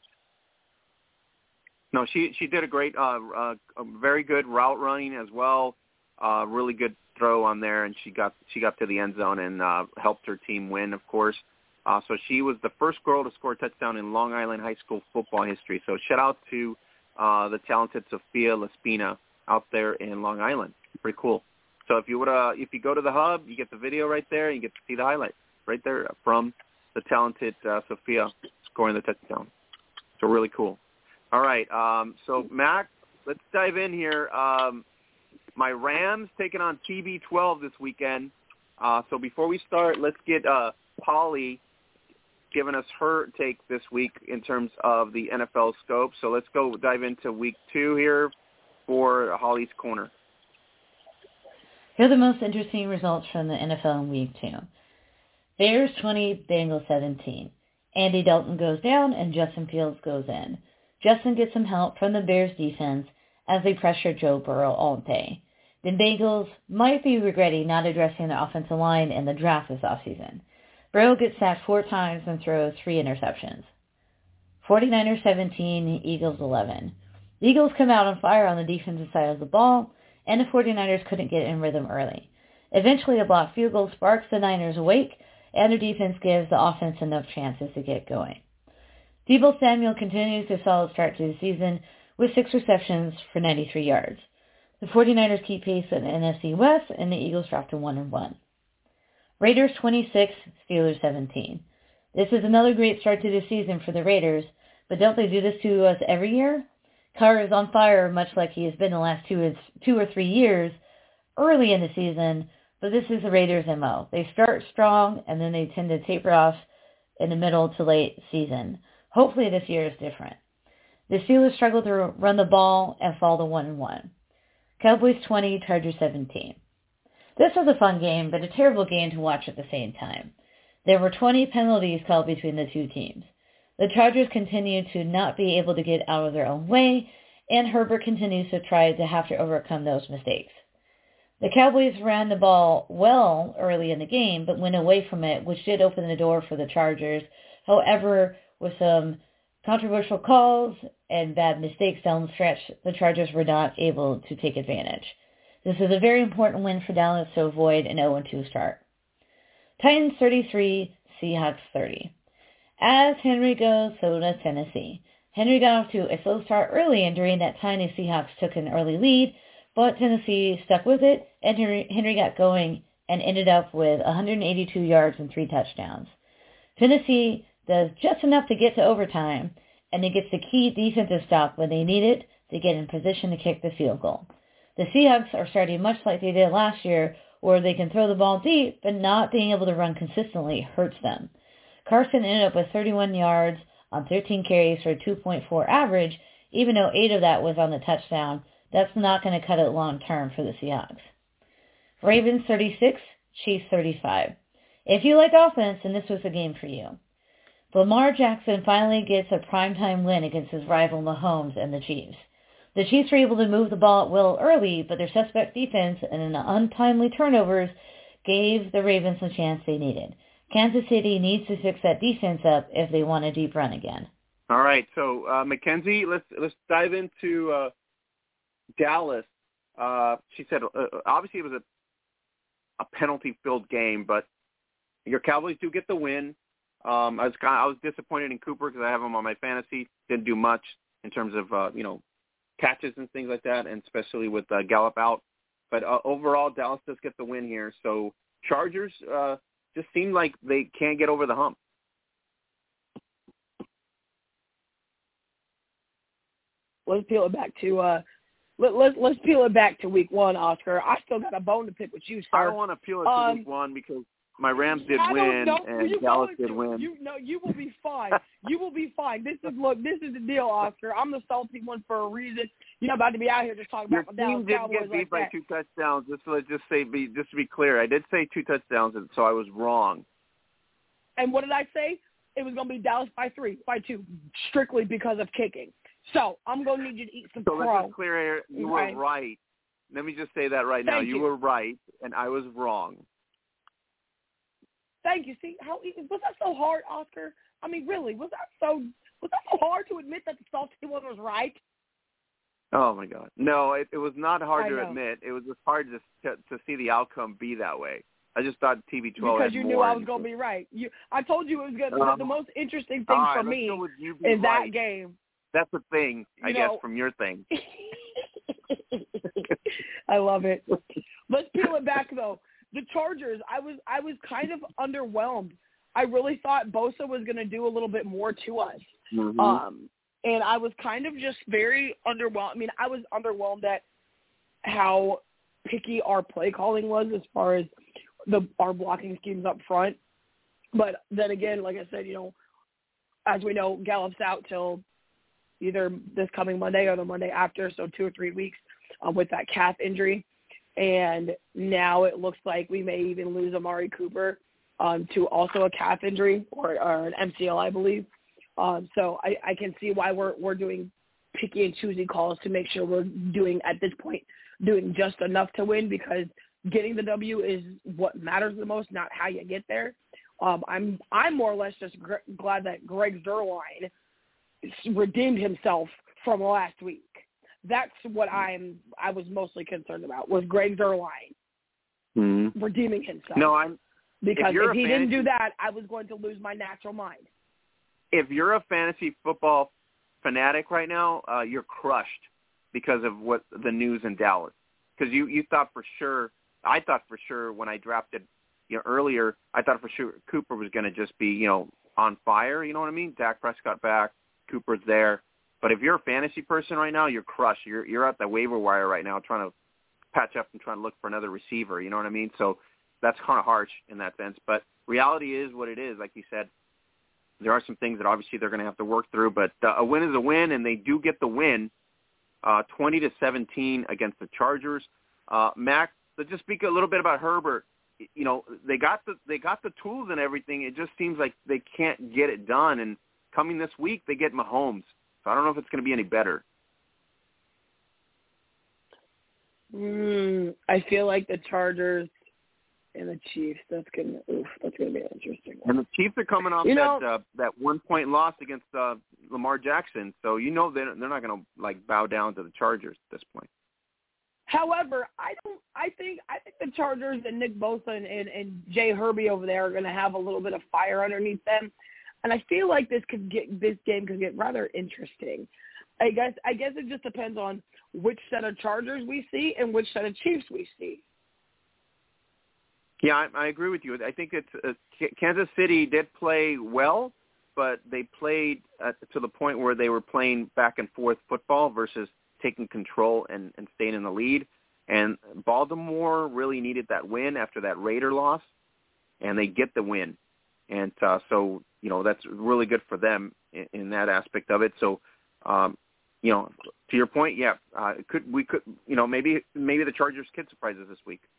No, she did a great, a very good route running as well. Really good throw on there, and she got to the end zone and helped her team win, of course. So she was the first girl to score a touchdown in Long Island high school football history. So shout out to the talented Sophia Laspina out there in Long Island. Pretty cool. So if you go to the hub, you get the video right there. You get to see the highlights right there from the talented Sophia scoring the touchdown. So really cool. All right. So Mac, let's dive in here. My Rams taking on TB12 this weekend. So before we start, let's get Polly giving us her take this week in terms of the NFL scope. So let's go dive into week 2 here for Holly's Corner. Here are the most interesting results from the NFL in week 2. Bears 20, Bengals 17. Andy Dalton goes down and Justin Fields goes in. Justin gets some help from the Bears defense as they pressure Joe Burrow all day. The Bengals might be regretting not addressing the offensive line in the draft this offseason. Burrow gets sacked 4 times and throws 3 interceptions. 49ers 17, Eagles 11. The Eagles come out on fire on the defensive side of the ball, and the 49ers couldn't get in rhythm early. Eventually, a blocked field goal sparks the Niners awake, and their defense gives the offense enough chances to get going. Deebo Samuel continues a solid start to the season with 6 receptions for 93 yards. The 49ers keep pace in the NFC West, and the Eagles drop to 1-1. Raiders 26, Steelers 17. This is another great start to the season for the Raiders, but don't they do this to us every year? Carr is on fire, much like he has been the last 2 or 3 years early in the season, but this is the Raiders' MO. They start strong, and then they tend to taper off in the middle to late season. Hopefully this year is different. The Steelers struggle to run the ball and fall to 1-1. Cowboys 20, Chargers 17. This was a fun game, but a terrible game to watch at the same time. There were 20 penalties called between the two teams. The Chargers continue to not be able to get out of their own way, and Herbert continues to try to have to overcome those mistakes. The Cowboys ran the ball well early in the game, but went away from it, which did open the door for the Chargers. However, with some controversial calls and bad mistakes down the stretch, the Chargers were not able to take advantage. This is a very important win for Dallas to avoid an 0-2 start. Titans 33, Seahawks 30. As Henry goes, so does Tennessee. Henry got off to a slow start early, and during that time, the Seahawks took an early lead, but Tennessee stuck with it, and Henry got going and ended up with 182 yards and 3 touchdowns. Tennessee does just enough to get to overtime, and it gets the key defensive stop when they need it to get in position to kick the field goal. The Seahawks are starting much like they did last year, where they can throw the ball deep, but not being able to run consistently hurts them. Carson ended up with 31 yards on 13 carries for a 2.4 average, even though 8 of that was on the touchdown. That's not going to cut it long term for the Seahawks. Ravens 36, Chiefs 35. If you like offense, then this was a game for you. Lamar Jackson finally gets a primetime win against his rival Mahomes and the Chiefs. The Chiefs were able to move the ball at will early, but their suspect defense and untimely turnovers gave the Ravens the chance they needed. Kansas City needs to fix that defense up if they want a deep run again. All right, so Mackenzie, let's dive into Dallas. She said obviously it was a penalty-filled game, but your Cowboys do get the win. I was disappointed in Cooper because I have him on my fantasy. Didn't do much in terms of catches and things like that, and especially with Gallup out. But overall, Dallas does get the win here. So Chargers just seem like they can't get over the hump. Let's peel it back to let's peel it back to week 1, Oscar. I still got a bone to pick with you, sir. I don't want to peel it to week 1 because my Rams did win and Dallas did win. You will be fine. You will be fine. This is the deal, Oscar. I'm the salty one for a reason. You're not about to be out here just talking about my Dallas Cowboys get beat like by that. 2 touchdowns. Just to be clear, I did say 2 touchdowns, and so I was wrong. And what did I say? It was going to be Dallas by 3, by 2, strictly because of kicking. So I'm going to need you to eat some crow. So let's just clear here. You were right. Let me just say that right now. You were right, and I was wrong. Thank you. See, was that so hard, Oscar? I mean, really, was that so hard to admit that the salty one was right? Oh my God, no! It was not hard to admit. It was just hard to see the outcome be that way. I just thought TB12 because you knew I was going to be right. I told you it was going to be the most interesting thing for me in that game. That's the thing, I guess, from your thing. I love it. Let's peel it back though. The Chargers, I was kind of underwhelmed. I really thought Bosa was going to do a little bit more to us. Mm-hmm. And I was kind of just very underwhelmed. I mean, I was underwhelmed at how picky our play calling was as far as our blocking schemes up front. But then again, like I said, as we know, Gallup's out till either this coming Monday or the Monday after, so 2 or 3 weeks with that calf injury. And now it looks like we may even lose Amari Cooper to also a calf injury or an MCL, I believe. So I can see why we're doing picky and choosy calls to make sure we're doing, at this point, doing just enough to win, because getting the W is what matters the most, not how you get there. I'm more or less just glad that Greg Zuerlein redeemed himself from last week. That's what I was mostly concerned about, was Greg Zuerlein redeeming himself. No, because if he didn't do that, I was going to lose my natural mind. If you're a fantasy football fanatic right now, you're crushed because of what the news in Dallas. Because you thought for sure, I thought for sure when I drafted earlier, I thought for sure Cooper was going to just be on fire. You know what I mean? Dak Prescott back, Cooper's there. But if you're a fantasy person right now, you're crushed. You're at the waiver wire right now trying to patch up and trying to look for another receiver. You know what I mean? So that's kind of harsh in that sense. But reality is what it is. Like you said, there are some things that obviously they're going to have to work through. But a win is a win, and they do get the win, 20-17 against the Chargers. Mac, let's just speak a little bit about Herbert. They got the tools and everything. It just seems like they can't get it done. And coming this week, they get Mahomes. So I don't know if it's going to be any better. I feel like the Chargers and the Chiefs. That's gonna be an interesting one. And the Chiefs are coming off that 1-point loss against Lamar Jackson. So they're not going to bow down to the Chargers at this point. However, I think the Chargers and Nick Bosa and Jay Herbie over there are going to have a little bit of fire underneath them. And I feel like this game could get rather interesting. I guess it just depends on which set of Chargers we see and which set of Chiefs we see. Yeah, I agree with you. I think Kansas City did play well, but they played to the point where they were playing back and forth football versus taking control and staying in the lead. And Baltimore really needed that win after that Raider loss, and they get the win. And so that's really good for them in that aspect of it. So, to your point, yeah, maybe the Chargers could surprise us this week.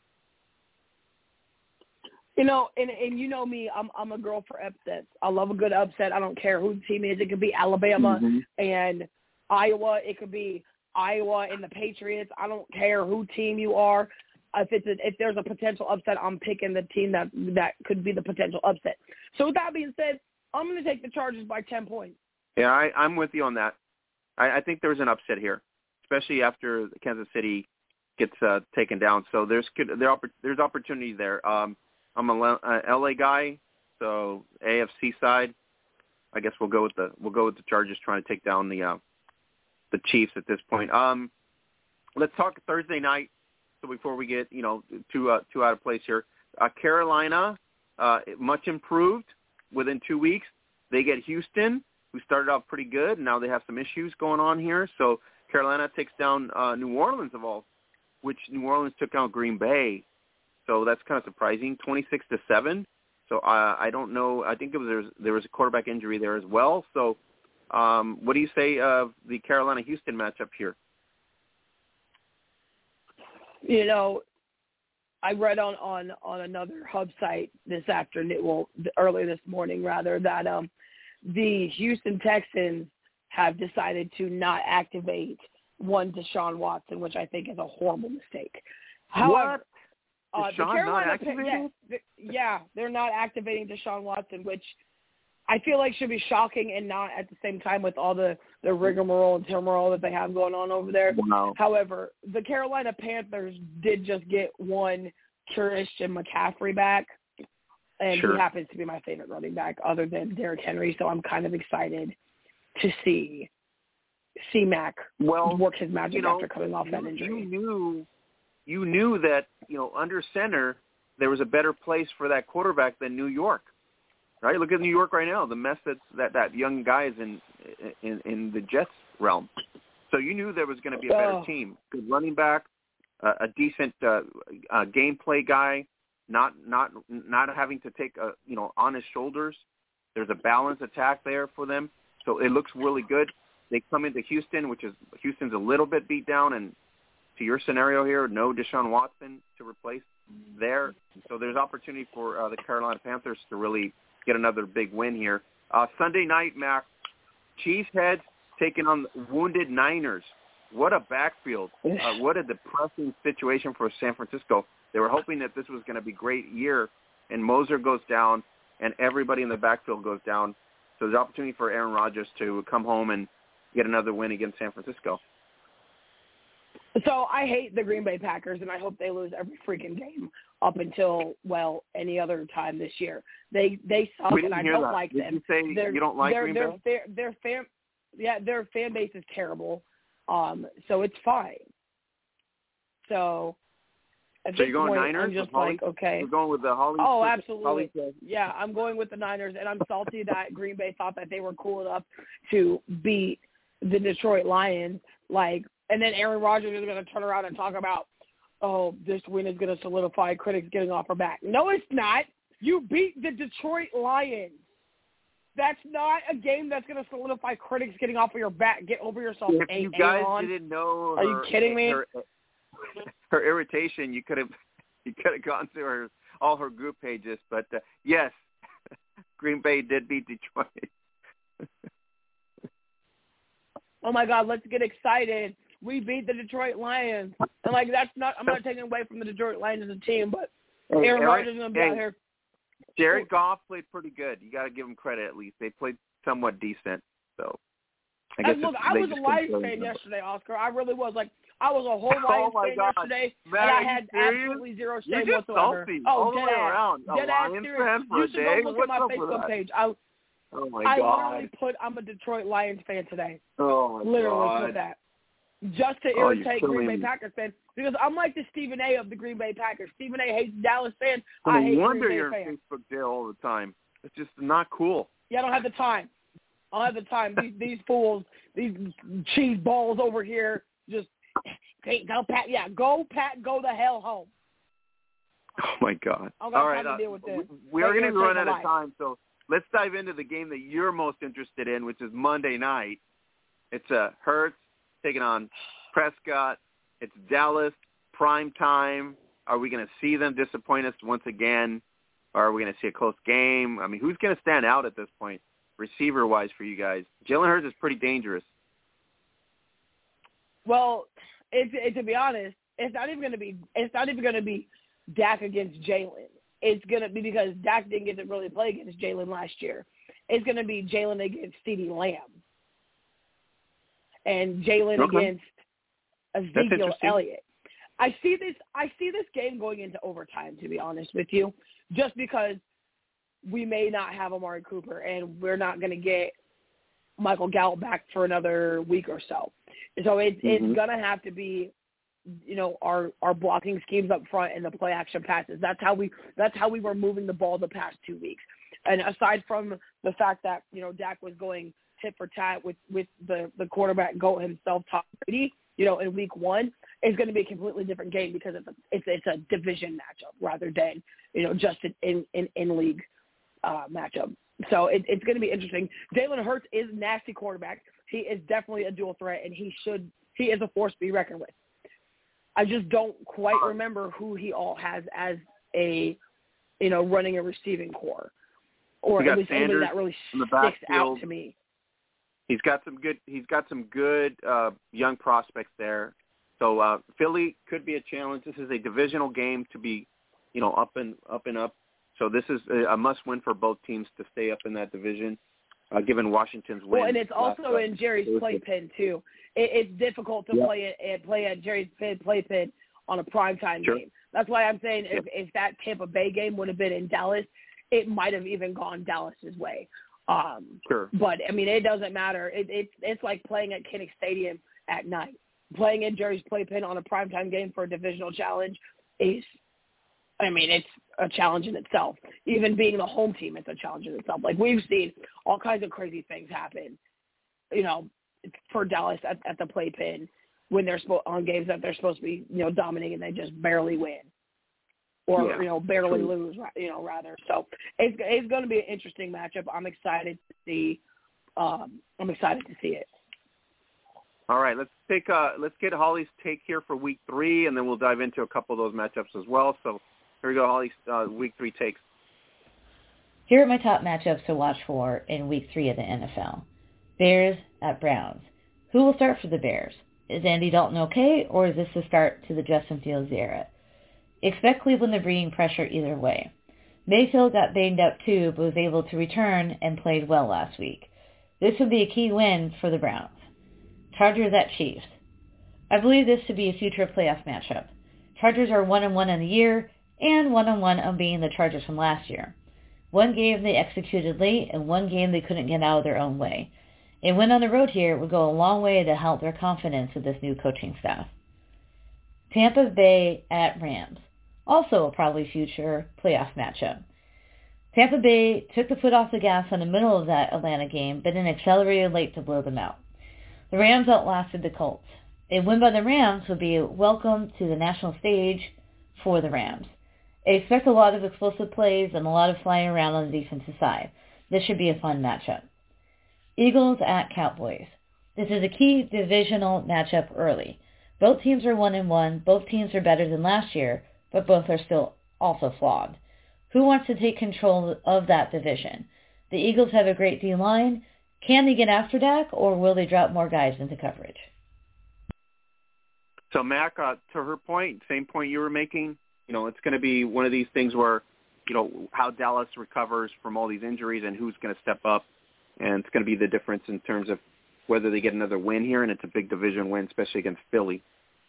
And you know me, I'm a girl for upsets. I love a good upset. I don't care who the team is. It could be Alabama and Iowa. It could be Iowa and the Patriots. I don't care who team you are. If there's a potential upset, I'm picking the team that could be the potential upset. So with that being said, I'm going to take the Chargers by 10 points. Yeah, I'm with you on that. I think there's an upset here, especially after Kansas City gets taken down. So there's opportunity there. I'm a LA guy, so AFC side. I guess we'll go with the Chargers trying to take down the Chiefs at this point. Let's talk Thursday night. So before we get too out of place here, Carolina much improved within 2 weeks. They get Houston, who started out pretty good, and now they have some issues going on here. So Carolina takes down New Orleans which New Orleans took down Green Bay. So that's kind of surprising, 26-7. So I don't know. I think there was a quarterback injury there as well. So What do you say of the Carolina-Houston matchup here? You know, I read on another hub site this afternoon, earlier this morning rather, that the Houston Texans have decided to not activate one Deshaun Watson, which I think is a horrible mistake. However, what? The Carolina, not activated? They're not activating Deshaun Watson, which I feel like should be shocking and not at the same time with all the rigmarole and turmoil that they have going on over there. Wow. However, the Carolina Panthers did just get one Christian McCaffrey back, and Sure. he happens to be my favorite running back other than Derrick Henry, so I'm kind of excited to see C-Mac work his magic after coming off that injury. You knew that, under center, there was a better place for that quarterback than New York. Right, look at New York right now. The mess that young guy is in the Jets realm. So you knew there was going to be a better team. Good running back, a decent gameplay guy, not having to take on his shoulders. There's a balanced attack there for them. So it looks really good. They come into Houston, Houston's a little bit beat down, and to your scenario here, no Deshaun Watson to replace there. So there's opportunity for the Carolina Panthers to really get another big win here. Sunday night, Mac, Cheeseheads taking on wounded Niners. What a backfield. What a depressing situation for San Francisco. They were hoping that this was going to be a great year, and Moser goes down, and everybody in the backfield goes down. So there's opportunity for Aaron Rodgers to come home and get another win against San Francisco. So I hate the Green Bay Packers, and I hope they lose every freaking game up until, any other time this year. They suck, and I don't like them. Did you say you don't like Green Bay? Their fan base is terrible, so it's fine. So at this you're going point, Niners? I'm just like, okay. You're going with the Holly? Oh, absolutely. Yeah, I'm going with the Niners, and I'm salty that Green Bay thought that they were cool enough to beat the Detroit Lions, and then Aaron Rodgers is going to turn around and talk about, this win is going to solidify critics getting off her back. No, it's not. You beat the Detroit Lions. That's not a game that's going to solidify critics getting off of your back. Get over yourself. If you guys didn't know Are you kidding me? Her irritation, you could have gone to all her group pages. But, yes, Green Bay did beat Detroit. Oh, my God, let's get excited. We beat the Detroit Lions. And, I'm not taking away from the Detroit Lions as a team, but Aaron Rodgers is going to be out here. Jared Goff played pretty good. You got to give him credit at least. They played somewhat decent. So, I guess I was a Lions fan yesterday, Oscar. I really was. I was a whole Lions fan yesterday, man, and I had absolutely zero shame You're whatsoever. Salty. Oh, dead ass. Dead ass serious. You should go look at my Facebook page. I literally I'm a Detroit Lions fan today. Oh, my literally God. Put that. Just to irritate Green Bay Packers fans. Because I'm like the Stephen A. of the Green Bay Packers. Stephen A. hates Dallas fans. I hate Green Bay you're fans. in Facebook jail all the time. It's just not cool. Yeah, I don't have the time. These fools, these cheese balls over here, just go Pat. Yeah, go Pat. Go the hell home. Oh my God! All right, to deal with this. We are going to run out of time, so let's dive into the game that you're most interested in, which is Monday night. It's Hurts taking on Prescott. It's Dallas, prime time. Are we going to see them disappoint us once again? Or are we going to see a close game? I mean, who's going to stand out at this point, receiver-wise, for you guys? Jalen Hurts is pretty dangerous. Well, to be honest, it's not even going to be Dak against Jalen. It's going to be because Dak didn't get to really play against Jalen last year. It's going to be Jalen against CeeDee Lamb. And Jalen against Ezekiel Elliott. I see this game going into overtime, to be honest with you, just because we may not have Amari Cooper and we're not going to get Michael Gallup back for another week or so. So it's going to have to be, our blocking schemes up front and the play action passes. That's how we were moving the ball the past 2 weeks. And aside from the fact that, Dak was going tit for tat with the quarterback GOAT himself, Tom Brady, in week one, it's going to be a completely different game because it's a division matchup rather than, just an in league matchup. So it's going to be interesting. Jalen Hurts is a nasty quarterback. He is definitely a dual threat, and he is a force to be reckoned with. I just don't quite remember who he all has as a, running a receiving core, or at least anybody that really sticks out to me. He's got some good young prospects there. So Philly could be a challenge. This is a divisional game to be, up and up. So this is a must-win for both teams to stay up in that division, given Washington's win. Well, and it's also in Jerry's playpen too. It's difficult to play at Jerry's playpen on a primetime game. That's why I'm saying if that Tampa Bay game would have been in Dallas, it might have even gone Dallas's way. Sure. But I mean, it doesn't matter. It's like playing at Kinnick Stadium at night. Playing in Jerry's playpen on a primetime game for a divisional challenge it's a challenge in itself. Even being the home team, it's a challenge in itself. Like, we've seen all kinds of crazy things happen, for Dallas at the playpen when they're on games that they're supposed to be, dominating, and they just barely win or, barely lose, rather. So it's going to be an interesting matchup. I'm excited to see it. All right, let's get Holly's take here for Week 3, and then we'll dive into a couple of those matchups as well. So here we go, Holly's Week 3 takes. Here are my top matchups to watch for in Week 3 of the NFL. Bears at Browns. Who will start for the Bears? Is Andy Dalton okay, or is this the start to the Justin Fields era? Expect Cleveland to bring pressure either way. Mayfield got banged up too, but was able to return and played well last week. This would be a key win for the Browns. Chargers at Chiefs. I believe this to be a future playoff matchup. Chargers are 1-1 in the year, and 1-1 on being the Chargers from last year. One game they executed late, and one game they couldn't get out of their own way. A win on the road here would go a long way to help their confidence with this new coaching staff. Tampa Bay at Rams. Also a probably future playoff matchup. Tampa Bay took the foot off the gas in the middle of that Atlanta game, but then accelerated late to blow them out. The Rams outlasted the Colts. A win by the Rams would be a welcome to the national stage for the Rams. I expect a lot of explosive plays and a lot of flying around on the defensive side. This should be a fun matchup. Eagles at Cowboys. This is a key divisional matchup early. Both teams are 1-1. Both teams are better than last year, but both are still also flawed. Who wants to take control of that division? The Eagles have a great D-line. Can they get after Dak, or will they drop more guys into coverage? So, Mac, to her point, same point you were making, it's going to be one of these things where, how Dallas recovers from all these injuries and who's going to step up. And it's going to be the difference in terms of whether they get another win here, and it's a big division win, especially against Philly.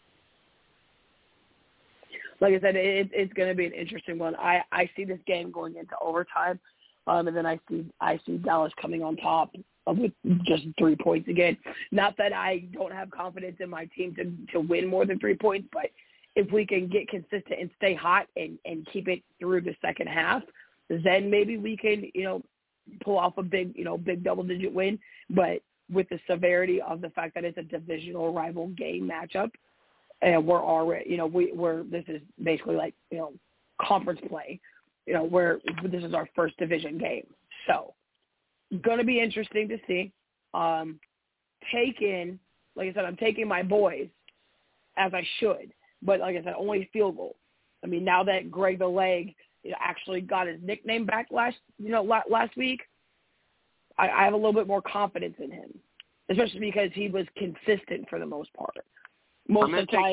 Like I said, it's going to be an interesting one. I see this game going into overtime, and then I see Dallas coming on top with just 3 points again. Not that I don't have confidence in my team to win more than 3 points, but if we can get consistent and stay hot and keep it through the second half, then maybe we can, pull off a big double-digit win. But with the severity of the fact that it's a divisional rival game matchup, and we're already, this is basically like, conference play, where this is our first division game. So going to be interesting to see. Like I said, I'm taking my boys as I should, but like I said, only field goal. I mean, now that Greg the Leg actually got his nickname back last week, I have a little bit more confidence in him, especially because he was consistent for the most part. Most of the time,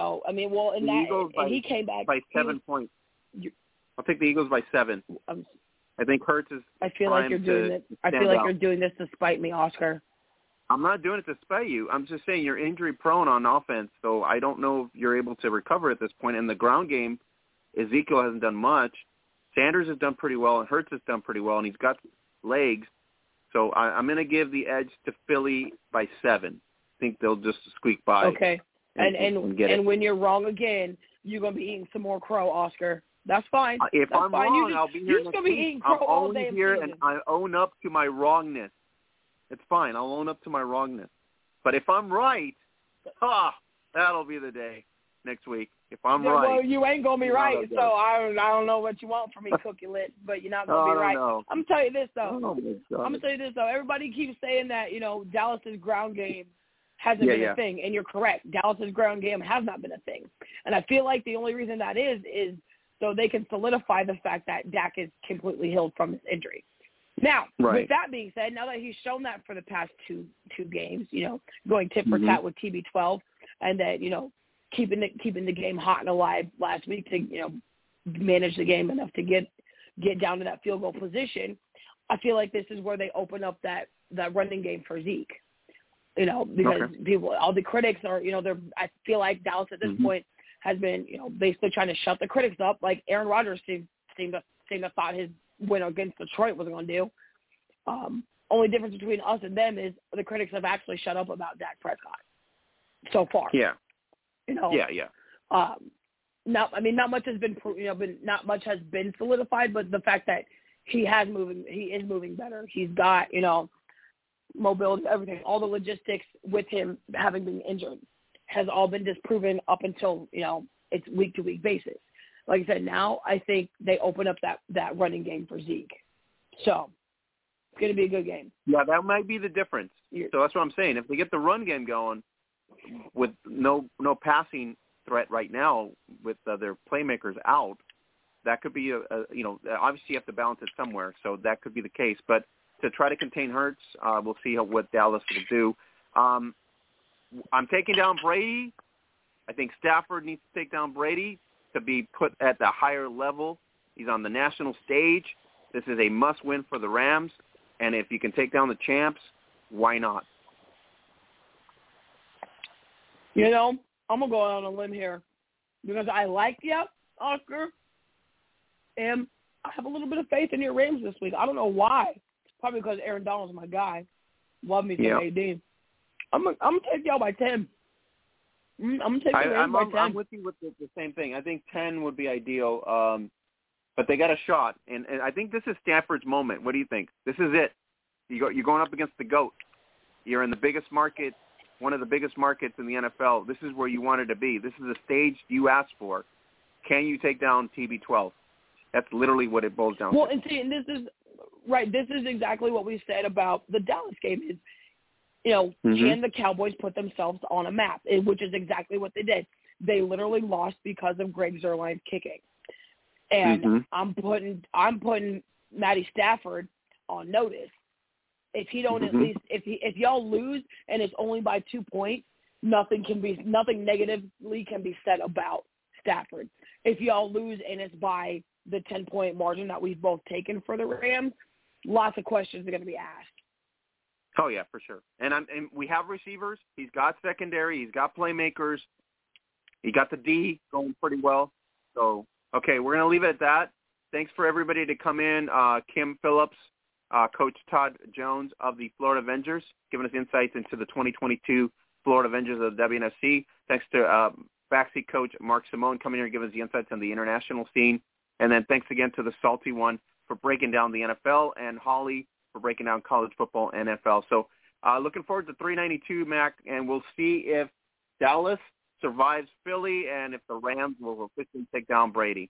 he came back by 7 points. I'll take the Eagles by 7. I think Hurts is. I feel like you're doing this. I feel like you're doing this to spite me, Oscar. I'm not doing it to spite you. I'm just saying you're injury prone on offense, so I don't know if you're able to recover at this point. In the ground game, Ezekiel hasn't done much. Sanders has done pretty well, and Hurts has done pretty well, and he's got legs. So I'm going to give the edge to Philly by 7. I think they'll just squeak by. Okay. And when you're wrong again, you're going to be eating some more crow, Oscar. That's fine. If That's I'm fine. wrong, I'll be here next week. I'll own here, and I own up to my wrongness. It's fine. I'll own up to my wrongness. But if I'm right, that'll be the day. next week. If I'm yeah, right. Well, you ain't going to be right, so I don't know what you want from me, Cookie Lit, but you're not going to be right. Know. I'm going to tell you this, though. Everybody keeps saying that, Dallas's ground game hasn't been a thing, and you're correct. Dallas's ground game has not been a thing. And I feel like the only reason that is so they can solidify the fact that Dak is completely healed from his injury. Now, with that being said, now that he's shown that for the past two games, going tit for tat with TB12, and that keeping the game hot and alive last week to manage the game enough to get down to that field goal position, I feel like this is where they open up that running game for Zeke. Because all the critics are, I feel like Dallas at this point has been, basically trying to shut the critics up, like Aaron Rodgers seemed to thought his win against Detroit wasn't going to do. Only difference between us and them is the critics have actually shut up about Dak Prescott so far. Yeah. Not much has been, not much has been solidified, but the fact that he is moving better. He's got, mobility, everything, all the logistics with him having been injured has all been disproven up until, it's week-to-week basis. Like I said, now I think they open up that running game for Zeke. So it's going to be a good game. Yeah, that might be the difference. So that's what I'm saying. If they get the run game going with no passing threat right now with their playmakers out, that could be obviously you have to balance it somewhere, so that could be the case. But to try to contain Hurts, we'll see what Dallas will do. I'm taking down Brady. I think Stafford needs to take down Brady to be put at the higher level. He's on the national stage. This is a must-win for the Rams, and if you can take down the champs, why not? I'm going to go out on a limb here because I like you, Oscar, and I have a little bit of faith in your Rams this week. I don't know why. It's probably because Aaron Donald's my guy. Love me some AD. I'm going to take y'all by 10. I'm going to take the Rams by 10. I'm with you with the same thing. I think 10 would be ideal, but they got a shot. And I think this is Stafford's moment. What do you think? This is it. You're going up against the GOAT. You're in the biggest market, one of the biggest markets in the NFL. This is where you wanted to be. This is the stage you asked for. Can you take down TB12? That's literally what it boils down to. Well, and see, and this is right. This is exactly what we said about the Dallas game. Is can the Cowboys put themselves on a map? Which is exactly what they did. They literally lost because of Greg Zuerlein's kicking. And I'm putting Matty Stafford on notice. If he don't at least if y'all lose and it's only by 2 points, nothing negatively can be said about Stafford. If y'all lose and it's by the 10-point margin that we've both taken for the Rams, lots of questions are going to be asked. Oh yeah, for sure. And we have receivers. He's got secondary. He's got playmakers. He got the D going pretty well. So okay, we're going to leave it at that. Thanks for everybody to come in. Kim Phillips, Coach Todd Jones of the Florida Avengers, giving us insights into the 2022 Florida Avengers of the WNFC. Thanks to backseat coach Mark Simone coming here and giving us the insights on the international scene. And then thanks again to the Salty One for breaking down the NFL, and Holly for breaking down college football and NFL. So looking forward to 392, Mac, and we'll see if Dallas survives Philly and if the Rams will officially take down Brady.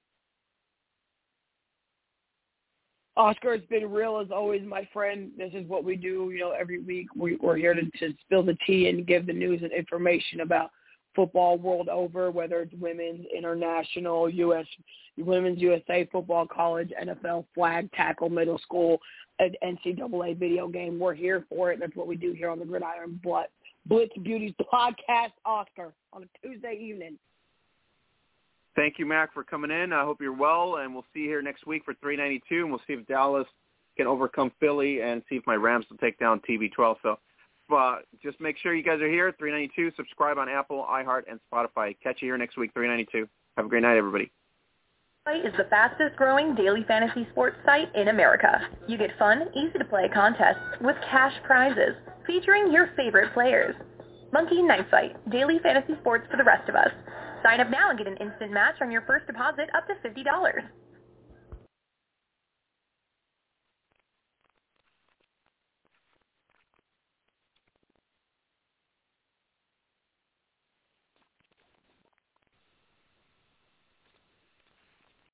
Oscar, it's been real as always, my friend. This is what we do, every week. We're here to spill the tea and give the news and information about football world over, whether it's women's, international, women's USA football, college, NFL, flag, tackle, middle school, an NCAA video game. We're here for it. That's what we do here on the Gridiron Blitz Beauties podcast, Oscar, on a Tuesday evening. Thank you, Mac, for coming in. I hope you're well, and we'll see you here next week for 392, and we'll see if Dallas can overcome Philly and see if my Rams will take down TB12. So just make sure you guys are here, 392. Subscribe on Apple, iHeart, and Spotify. Catch you here next week, 392. Have a great night, everybody. Is the fastest growing daily fantasy sports site in America. You get fun, easy to play contests with cash prizes featuring your favorite players. Monkey Knife Fight, daily fantasy sports for the rest of us. Sign up now and get an instant match on your first deposit up to $50.